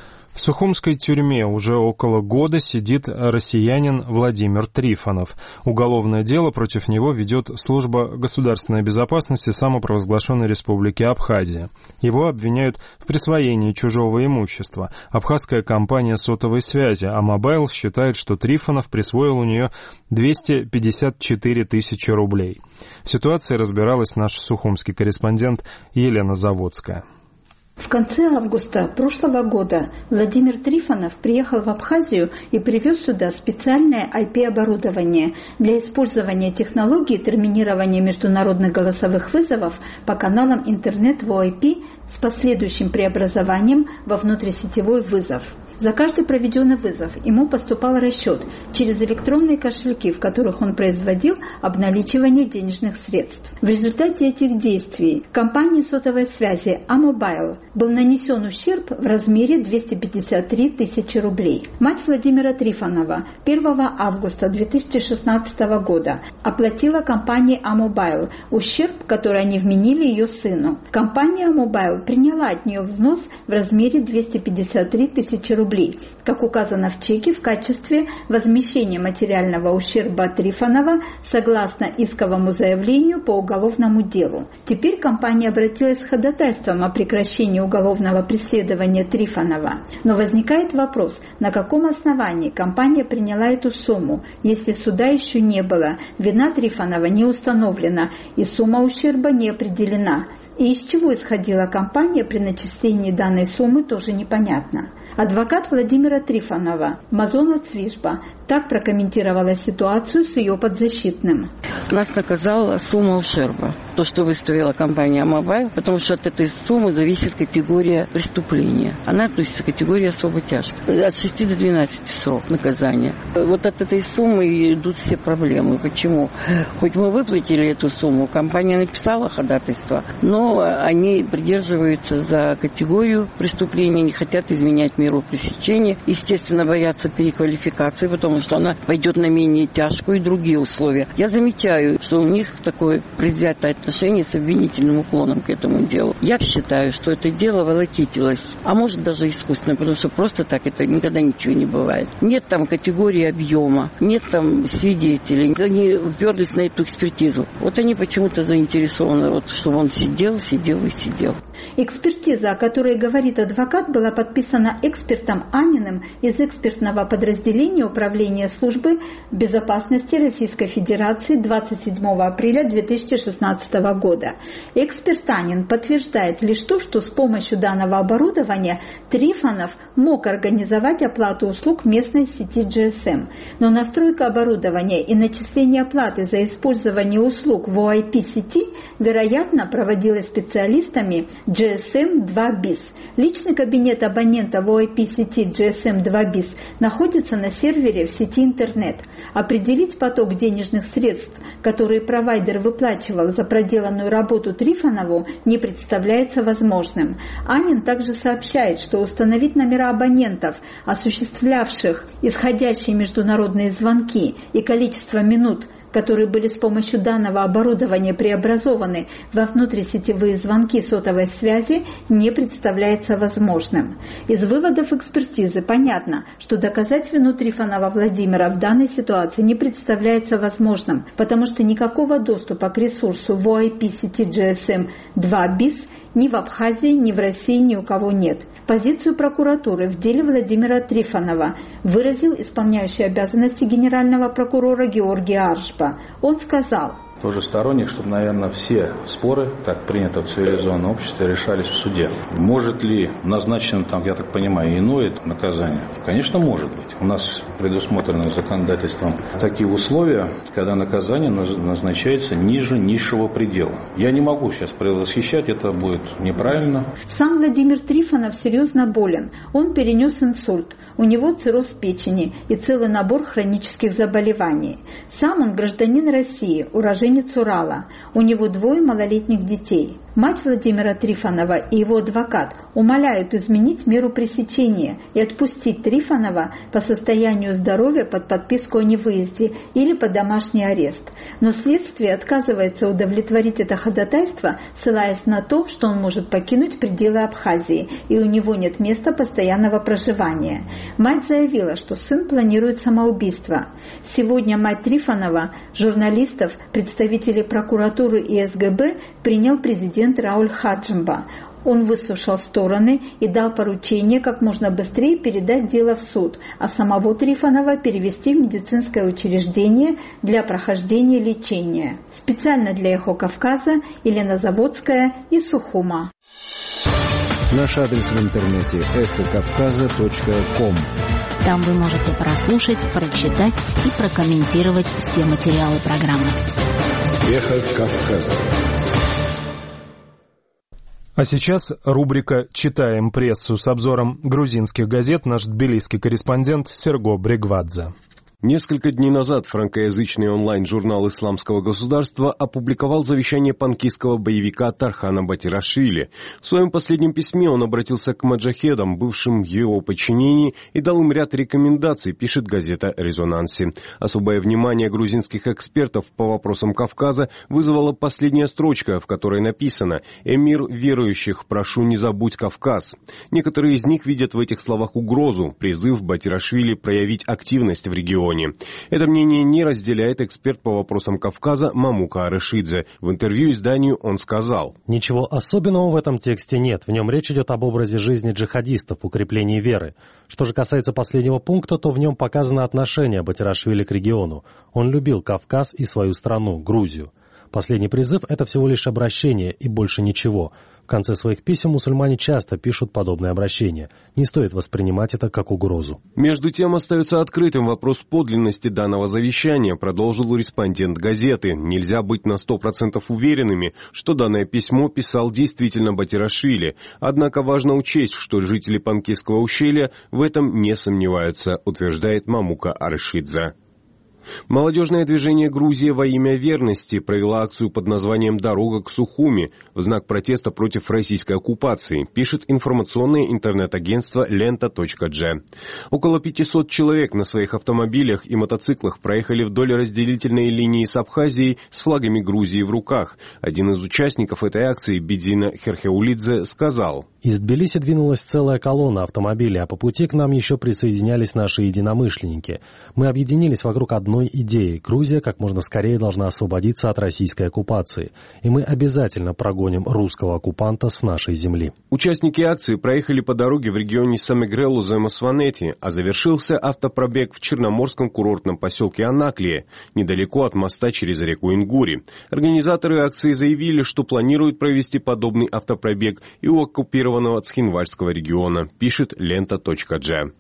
сухумской тюрьме уже около года сидит россиянин Владимир Трифонов. Уголовное дело против него ведет Служба государственной безопасности самопровозглашенной Республики Абхазия. Его обвиняют в присвоении чужого имущества. Абхазская компания сотовой связи «Амобайл» считает, что Трифонов присвоил у нее двести пятьдесят четыре тысячи рублей. В ситуации разбиралась наш сухумский корреспондент Елена Заводская. В конце августа прошлого года Владимир Трифонов приехал в Абхазию и привез сюда специальное ай пи-оборудование для использования технологии терминирования международных голосовых вызовов по каналам интернет ви ай пи с последующим преобразованием во внутрисетевой вызов. За каждый проведенный вызов ему поступал расчет через электронные кошельки, в которых он производил обналичивание денежных средств. В результате этих действий компании сотовой связи «Амобайл» был нанесен ущерб в размере двести пятьдесят три тысячи рублей. Мать Владимира Трифонова первого августа две тысячи шестнадцатого года оплатила компании «Амобайл» ущерб, который они вменили ее сыну. Компания «Амобайл» приняла от нее взнос в размере двести пятьдесят три тысячи рублей, как указано в чеке, в качестве возмещения материального ущерба Трифонова согласно исковому заявлению по уголовному делу. Теперь компания обратилась с ходатайством о прекращении уголовного преследования Трифонова. Но возникает вопрос, на каком основании компания приняла эту сумму, если суда еще не было, вина Трифонова не установлена и сумма ущерба не определена. И из чего исходила компания при начислении данной суммы, тоже непонятно. Адвокат Владимира Трифонова Мазона Цвижба так прокомментировала ситуацию с ее подзащитным. Нас наказала сумма ущерба, то, что выставила компания «Амобайл», потому что от этой суммы зависит категория преступления. Она относится к категории особо тяжкой. От шести до двенадцати срок наказания. Вот от этой суммы идут все проблемы. Почему? Хоть мы выплатили эту сумму, компания написала ходатайство, но они придерживаются за категорию преступления, не хотят изменять меру пресечения. Естественно, боятся переквалификации, потому что она пойдет на менее тяжкую и другие условия. Я замечаю, что у них такое предвзятое отношение с обвинительным уклоном к этому делу. Я считаю, что это дело волокитилось, а может даже искусственно, потому что просто так это никогда ничего не бывает. Нет там категории объема, нет там свидетелей. Они уперлись на эту экспертизу. Вот они почему-то заинтересованы, вот, чтобы он сидел, сидел и сидел. Экспертиза, о которой говорит адвокат, была подписана экспертом Аниным из экспертного подразделения Управления службы безопасности Российской Федерации двадцать седьмого апреля две тысячи шестнадцатого года. Эксперт Анин подтверждает лишь то, что с помощью данного оборудования Трифонов мог организовать оплату услуг местной сети джи эс эм. Но настройка оборудования и начисление оплаты за использование услуг в ви ай пи сети, вероятно, проводилась специалистами джи эс эм два бис. Личный кабинет абонента в ви ай пи сети джи эс эм два бис находится на сервере в сети интернет. Определить поток денежных средств, которые провайдер выплачивал за проделанную работу Трифонову, не представляется возможным. Анин также сообщает, что установить номера абонентов, осуществлявших исходящие международные звонки, и количество минут, которые были с помощью данного оборудования преобразованы во внутрисетевые звонки сотовой связи, не представляется возможным. Из выводов экспертизы понятно, что доказать вину Трифонова Владимира в данной ситуации не представляется возможным, потому что никакого доступа к ресурсу ви ай пи сети джи эс эм два бис ни в Абхазии, ни в России ни у кого нет. Позицию прокуратуры в деле Владимира Трифонова выразил исполняющий обязанности генерального прокурора Георгий Аршба. Он сказал: тоже сторонник, чтобы, наверное, все споры, как принято в цивилизованном обществе, решались в суде. Может ли назначено там, я так понимаю, иное наказание? Конечно, может быть. У нас предусмотрены законодательством такие условия, когда наказание назначается ниже низшего предела. Я не могу сейчас предвосхищать, это будет неправильно. Сам Владимир Трифонов серьезно болен. Он перенес инсульт. У него цирроз печени и целый набор хронических заболеваний. Сам он гражданин России, уроженец уроженец Урала. У него двое малолетних детей. Мать Владимира Трифонова и его адвокат умоляют изменить меру пресечения и отпустить Трифонова по состоянию здоровья под подписку о невыезде или под домашний арест. Но следствие отказывается удовлетворить это ходатайство, ссылаясь на то, что он может покинуть пределы Абхазии и у него нет места постоянного проживания. Мать заявила, что сын планирует самоубийство. Сегодня мать Трифонова, журналистов, представителей прокуратуры и эс гэ бэ принял президент Рауль Хаджимба. Он выслушал стороны и дал поручение как можно быстрее передать дело в суд, а самого Трифонова перевести в медицинское учреждение для прохождения лечения. Специально для «Эхо Кавказа» Елена Заводская из Сухума. Наш адрес в интернете эхо кавказа точка ком. Там вы можете прослушать, прочитать и прокомментировать все материалы программы. Эхо Кавказа. А сейчас рубрика «Читаем прессу» с обзором грузинских газет наш тбилисский корреспондент Серго Брегвадзе. Несколько дней назад франкоязычный онлайн-журнал «Исламского государства» опубликовал завещание панкистского боевика Тархана Батирашвили. В своем последнем письме он обратился к маджахедам, бывшим в его подчинении, и дал им ряд рекомендаций, пишет газета «Резонанси». Особое внимание грузинских экспертов по вопросам Кавказа вызвала последняя строчка, в которой написано «Эмир верующих, прошу, не забудь Кавказ». Некоторые из них видят в этих словах угрозу, призыв Батирашвили проявить активность в регионе. Это мнение не разделяет эксперт по вопросам Кавказа Мамука Арышидзе. В интервью изданию он сказал: «Ничего особенного в этом тексте нет. В нем речь идет об образе жизни джихадистов, укреплении веры. Что же касается последнего пункта, то в нем показано отношение Батирашвили к региону. Он любил Кавказ и свою страну, Грузию. Последний призыв – это всего лишь обращение и больше ничего. В конце своих писем мусульмане часто пишут подобные обращения. Не стоит воспринимать это как угрозу». Между тем остается открытым вопрос подлинности данного завещания, продолжил респондент газеты. Нельзя быть на сто процентов уверенными, что данное письмо писал действительно Батирашвили. Однако важно учесть, что жители Панкистского ущелья в этом не сомневаются, утверждает Мамука Арышидзе. Молодежное движение «Грузия во имя верности» провела акцию под названием «Дорога к Сухуми» в знак протеста против российской оккупации, пишет информационное интернет-агентство лента точка джи. Около пятисот человек на своих автомобилях и мотоциклах проехали вдоль разделительной линии с Абхазией с флагами Грузии в руках. Один из участников этой акции, Бедина Херхеулидзе, сказал: «Из Тбилиси двинулась целая колонна автомобилей, а по пути к нам еще присоединялись наши единомышленники. Мы объединились вокруг одной идеи. Грузия как можно скорее должна освободиться от российской оккупации. И мы обязательно прогоним русского оккупанта с нашей земли». Участники акции проехали по дороге в регионе Самегрелу-Земосванети, а завершился автопробег в черноморском курортном поселке Анаклия, недалеко от моста через реку Ингури. Организаторы акции заявили, что планируют провести подобный автопробег и у оккупированного Цхинвальского региона, пишет лента точка джи.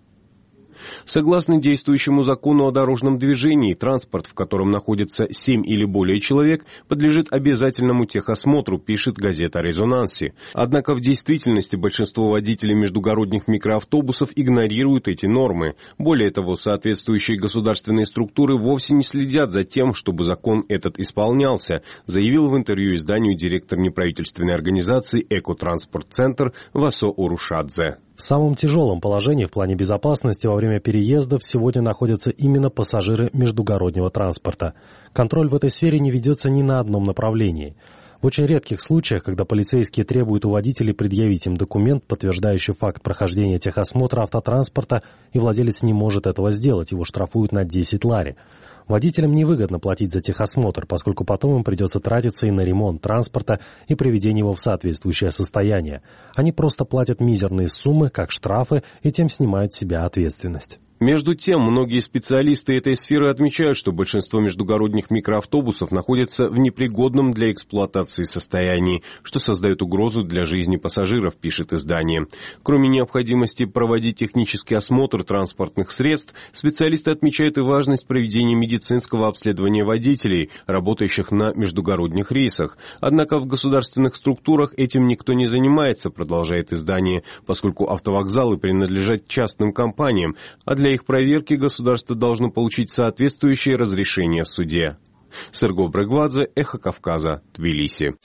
Согласно действующему закону о дорожном движении, транспорт, в котором находится семь или более человек, подлежит обязательному техосмотру, пишет газета «Резонанси». Однако в действительности большинство водителей междугородних микроавтобусов игнорируют эти нормы. Более того, соответствующие государственные структуры вовсе не следят за тем, чтобы закон этот исполнялся, заявил в интервью изданию директор неправительственной организации «Экотранспорт-центр» Васо Урушадзе. В самом тяжелом положении в плане безопасности во время переездов сегодня находятся именно пассажиры междугороднего транспорта. Контроль в этой сфере не ведется ни на одном направлении. В очень редких случаях, когда полицейские требуют у водителей предъявить им документ, подтверждающий факт прохождения техосмотра автотранспорта, и владелец не может этого сделать, его штрафуют на десять лари. Водителям невыгодно платить за техосмотр, поскольку потом им придется тратиться и на ремонт транспорта и приведение его в соответствующее состояние. Они просто платят мизерные суммы, как штрафы, и тем снимают с себя ответственность. Между тем, многие специалисты этой сферы отмечают, что большинство междугородних микроавтобусов находятся в непригодном для эксплуатации состоянии, что создает угрозу для жизни пассажиров, пишет издание. Кроме необходимости проводить технический осмотр транспортных средств, специалисты отмечают и важность проведения медицинского обследования водителей, работающих на междугородних рейсах. Однако в государственных структурах этим никто не занимается, продолжает издание, поскольку автовокзалы принадлежат частным компаниям, а для их проверки государство должно получить соответствующее разрешение в суде. Серго Брегвадзе, Эхо Кавказа, Тбилиси.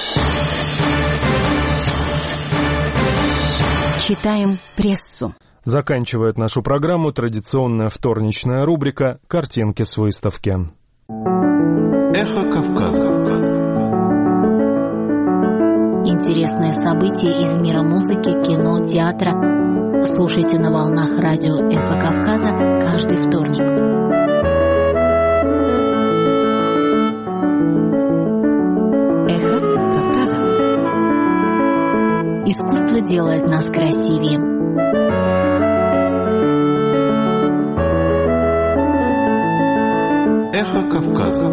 Читаем прессу. Заканчивает нашу программу традиционная вторничная рубрика «Картинки с выставки». Эхо Кавказа. Интересные события из мира музыки, кино, театра. Слушайте на волнах радио «Эхо Кавказа» каждый вторник. «Эхо Кавказа». Искусство делает нас красивее. Эхо Кавказа.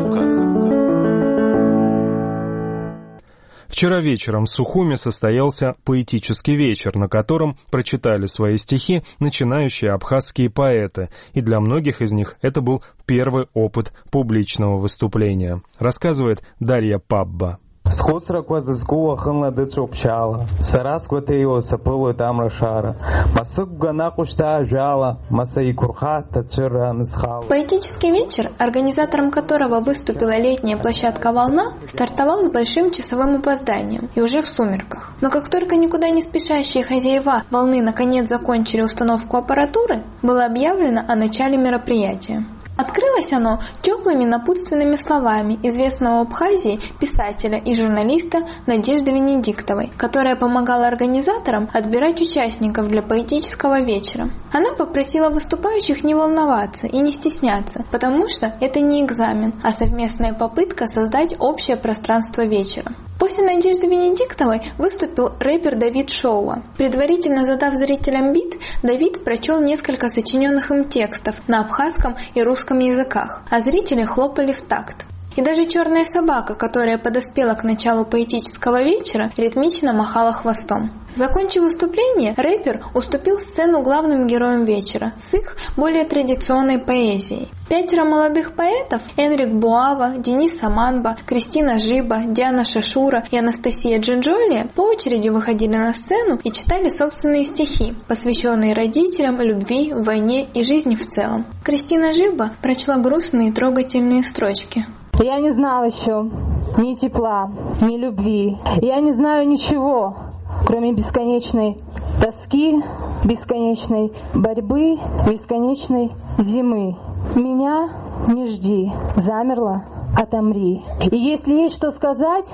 Вчера вечером в Сухуми состоялся поэтический вечер, на котором прочитали свои стихи начинающие абхазские поэты, и для многих из них это был первый опыт публичного выступления, рассказывает Дарья Пабба. Схоцраква зызгуа хынла дыцупчала, сарасква тео сапылу тамра шара, масык ганакушта жала, масаи курха тацира нысхала. Поэтический вечер, организатором которого выступила летняя площадка «Волна», стартовал с большим часовым опозданием и уже в сумерках. Но как только никуда не спешащие хозяева «Волны» наконец закончили установку аппаратуры, было объявлено о начале мероприятия. Открылось оно теплыми напутственными словами известного в Абхазии писателя и журналиста Надежды Венедиктовой, которая помогала организаторам отбирать участников для поэтического вечера. Она попросила выступающих не волноваться и не стесняться, потому что это не экзамен, а совместная попытка создать общее пространство вечера. После Надежды Венедиктовой выступил рэпер Давид Шоуа. Предварительно задав зрителям бит, Давид прочел несколько сочиненных им текстов на абхазском и русском языках, а зрители хлопали в такт. И даже черная собака, которая подоспела к началу поэтического вечера, ритмично махала хвостом. Закончив выступление, рэпер уступил сцену главным героям вечера с их более традиционной поэзией. Пятеро молодых поэтов – Энрик Буава, Денис Аманба, Кристина Жиба, Диана Шашура и Анастасия Джинджолия по очереди выходили на сцену и читали собственные стихи, посвященные родителям, любви, войне и жизни в целом. Кристина Жиба прочла грустные и трогательные строчки. Я не знал еще ни тепла, ни любви. Я не знаю ничего, кроме бесконечной тоски, бесконечной борьбы, бесконечной зимы. Меня не жди, замерла, отомри. И если есть что сказать,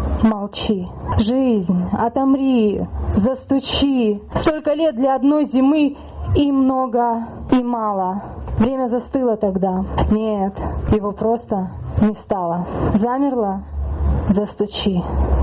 молчи. Жизнь, отомри, застучи. Столько лет для одной зимы и много, и мало. Время застыло тогда. Нет, его просто не стало. Замерло, застучи.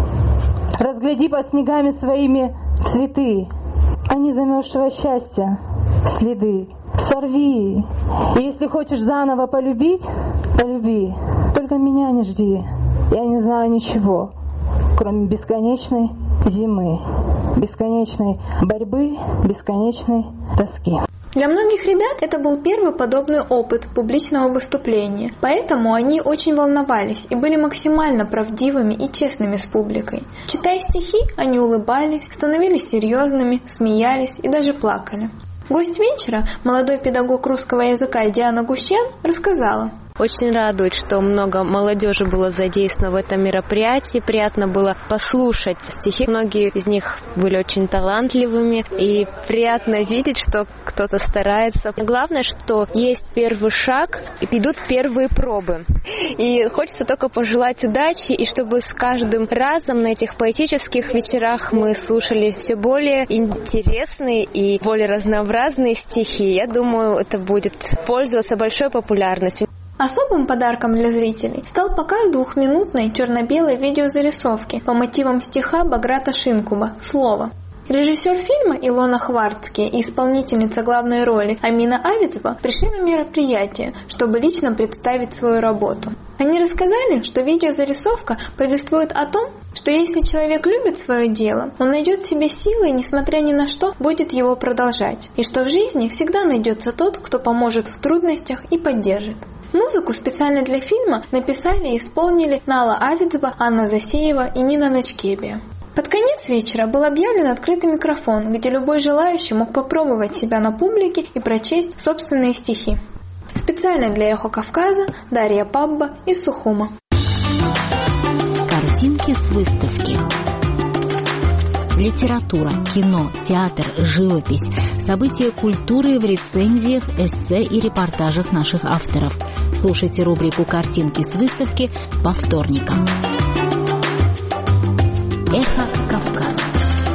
Разгляди под снегами своими цветы, а не замерзшего счастья следы. Сорви. И если хочешь заново полюбить, полюби. Только меня не жди. Я не знаю ничего, кроме бесконечной зимы, бесконечной борьбы, бесконечной тоски. Для многих ребят это был первый подобный опыт публичного выступления, поэтому они очень волновались и были максимально правдивыми и честными с публикой. Читая стихи, они улыбались, становились серьезными, смеялись и даже плакали. Гость вечера, молодой педагог русского языка Диана Гущен, рассказала. Очень радует, что много молодежи было задействовано в этом мероприятии. Приятно было послушать стихи. Многие из них были очень талантливыми. И приятно видеть, что кто-то старается. Главное, что есть первый шаг, и идут первые пробы. И хочется только пожелать удачи, и чтобы с каждым разом на этих поэтических вечерах мы слушали все более интересные и более разнообразные стихи. Я думаю, это будет пользоваться большой популярностью. Особым подарком для зрителей стал показ двухминутной черно-белой видеозарисовки по мотивам стиха Баграта Шинкуба «Слово». Режиссер фильма Илона Хварцкие и исполнительница главной роли Амина Авицева пришли на мероприятие, чтобы лично представить свою работу. Они рассказали, что видеозарисовка повествует о том, что если человек любит свое дело, он найдет в себе силы и, несмотря ни на что, будет его продолжать. И что в жизни всегда найдется тот, кто поможет в трудностях и поддержит. Музыку специально для фильма написали и исполнили Нала Авидзева, Анна Засеева и Нина Ночкебия. Под конец вечера был объявлен открытый микрофон, где любой желающий мог попробовать себя на публике и прочесть собственные стихи. Специально для «Эхо Кавказа» Дарья Пабба из Сухума. Картинки с выставки. Литература, кино, театр, живопись, события культуры в рецензиях, эссе и репортажах наших авторов. Слушайте рубрику «Картинки с выставки» по вторникам. Эхо Кавказа.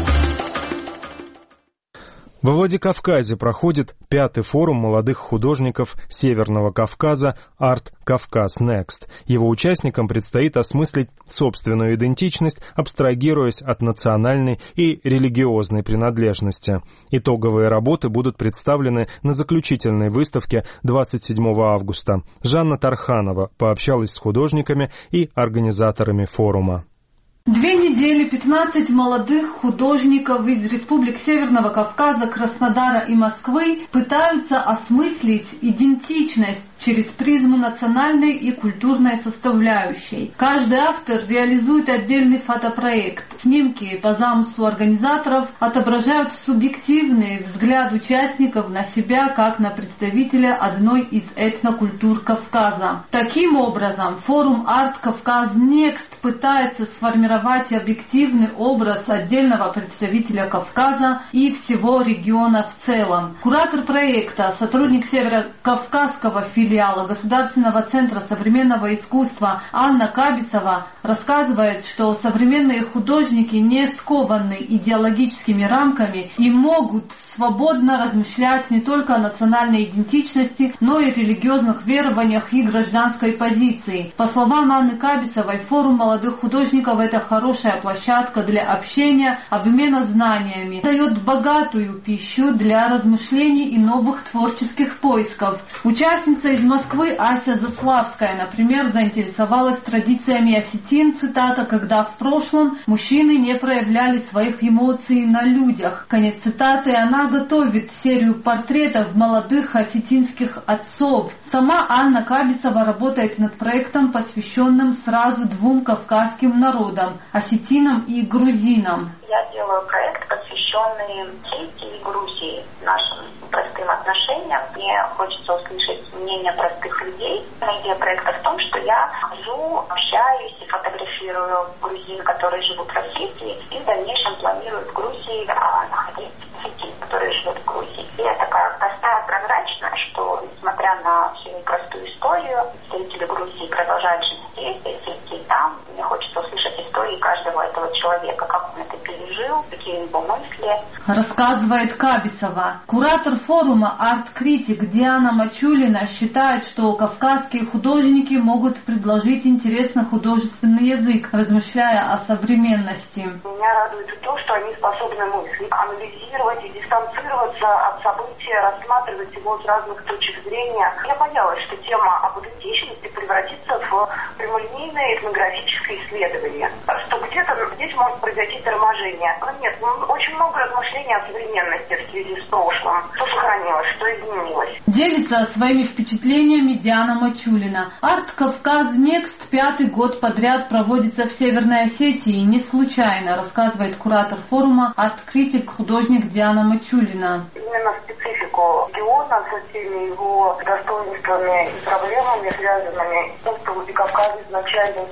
Во Владикавказе проходит пятый форум молодых художников Северного Кавказа «Арт Кавказ Next». Его участникам предстоит осмыслить собственную идентичность, абстрагируясь от национальной и религиозной принадлежности. Итоговые работы будут представлены на заключительной выставке двадцать седьмого августа. Жанна Тарханова пообщалась с художниками и организаторами форума. Две недели пятнадцать молодых художников из республик Северного Кавказа, Краснодара и Москвы пытаются осмыслить идентичность через призму национальной и культурной составляющей. Каждый автор реализует отдельный фотопроект. Снимки по замыслу организаторов отображают субъективный взгляд участников на себя как на представителя одной из этнокультур Кавказа. Таким образом, форум «Арт Кавказ Next» пытается сформировать объективный образ отдельного представителя Кавказа и всего региона в целом. Куратор проекта, сотрудник Северокавказского филиала Государственного центра современного искусства Анна Кабисова рассказывает, что современные художники не скованы идеологическими рамками и могут свободно размышлять не только о национальной идентичности, но и религиозных верованиях и гражданской позиции. По словам Анны Кабисовой, форум молодых художников – это хорошая площадка для общения, обмена знаниями, дает богатую пищу для размышлений и новых творческих поисков. Участница из Москвы Ася Заславская, например, заинтересовалась традициями осетин, цитата, когда в прошлом мужчины не проявляли своих эмоций на людях. Конец цитаты. Она готовит серию портретов молодых осетинских отцов. Сама Анна Кабисова работает над проектом, посвященным сразу двум кавказским народам – осетинам и грузинам. Я делаю проект, посвященный Осетии и Грузии, нашим простым отношениям. Мне хочется услышать мнение простых людей. Идея проекта в том, что я хожу, общаюсь и фотографирую грузин, которые живут в Осетии, и в дальнейшем планирую в Грузии находить осетин, которые живут в Грузии. И я такая простая, прозрачная, что, несмотря на всю непростую историю, представители Грузии продолжают жить здесь, Осетии там. Мне хочется услышать истории каждого этого человека, как он это пережил, какие его мысли. Рассказывает Кабисова. Куратор форума «Арт-критик» Диана Мачулина считает, что кавказские художники могут предложить интересный художественный язык, размышляя о современности. Меня радует то, что они способны мыслить, анализировать и дистанцироваться от события, рассматривать его с разных точек зрения. Я боялась, что тема об идентичности превратится в прямолинейное этнографическое исследование, что где-то здесь может произойти торможение. Но нет, очень много размышлений о современности в связи с прошлым. Что сохранилось, что изменилось. Делится своими впечатлениями Диана Мачулина. Арт Кавказ Next пятый год подряд проводится в Северной Осетии. Не случайно, рассказывает куратор форума арт-критик, художник Диана Мачулина. Именно специфику региона со всеми его достоинствами и проблемами, связанными с тем, что Владикавказ изначально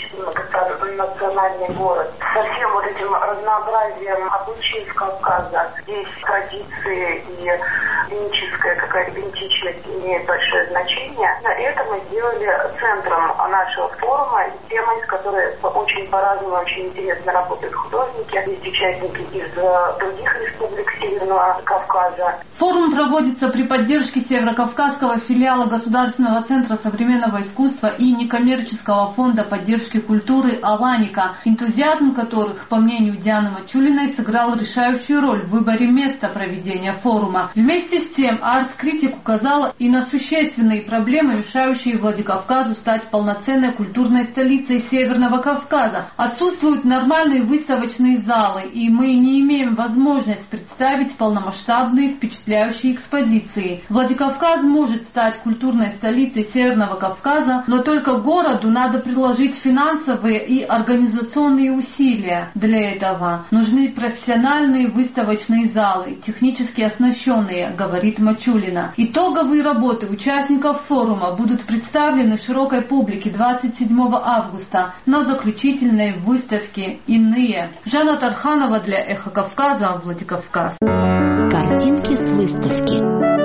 национальный город. Со всем вот этим разнообразием обычаев Кавказа. Здесь традиции и этническая какая-то идентичность имеет большое значение. Это мы сделали центром нашего форума, темой, с которой очень по-разному, очень интересно работают художники. Есть участники из других республик Северного Кавказа. Форум проводится при поддержке Северокавказского филиала Государственного центра современного искусства и некоммерческого фонда поддержки культуры «Аланика», энтузиазм которых, по мнению Дианы Мачулиной, сыграл решающую роль в выборе места проведения форума. Вместе с тем, арт-критик указала и на существенные проблемы, мешающие Владикавказу стать полноценной культурной столицей Северного Кавказа. Отсутствуют нормальные выставочные залы, и мы не имеем возможности представить полномасштабные впечатляющие экспозиции. Владикавказ может стать культурной столицей Северного Кавказа, но только городу надо приложить финансовые и организационные усилия. Для этого нужны профессиональные выставочные выставочные залы, технически оснащенные, говорит Мачулина. Итоговые работы участников форума будут представлены широкой публике двадцать седьмого августа на заключительной выставке «Иные». Жанна Тарханова для «Эхо Кавказа», Владикавказ. Картинки с выставки.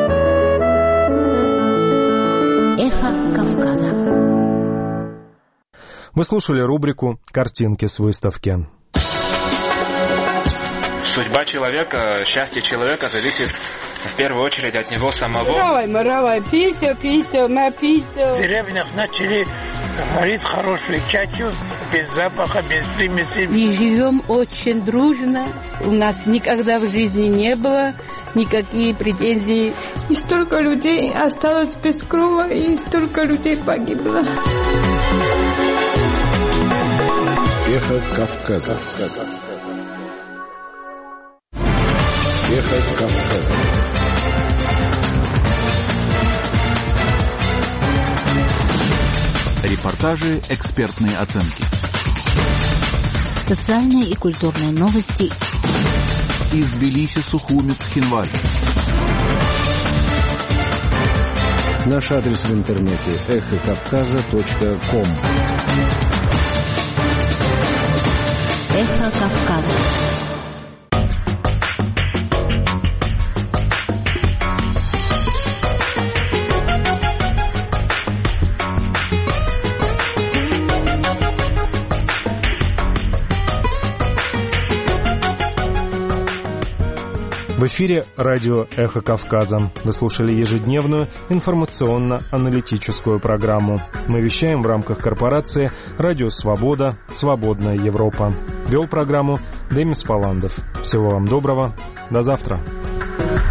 «Эхо Кавказа». Вы слушали рубрику «Картинки с выставки». Судьба человека, счастье человека зависит в первую очередь от него самого. Маравай, маравай, писю, писю, написю. В деревнях начали варить хороший чачу, без запаха, без примесей. И живем очень дружно. У нас никогда в жизни не было никакие претензий. И столько людей осталось без крова, и столько людей погибло. Эхо Кавказа. Эхо Кавказа. Репортажи, экспертные оценки. Социальные и культурные новости. Из Тбилиси, Сухуми, Цхинвали. Наш адрес в интернете эхо кавказа точка ком. Эхо Кавказа. В эфире радио «Эхо Кавказа». Вы слушали ежедневную информационно-аналитическую программу. Мы вещаем в рамках корпорации «Радио Свобода. Свободная Европа». Вел программу Демис Паландов. Всего вам доброго. До завтра.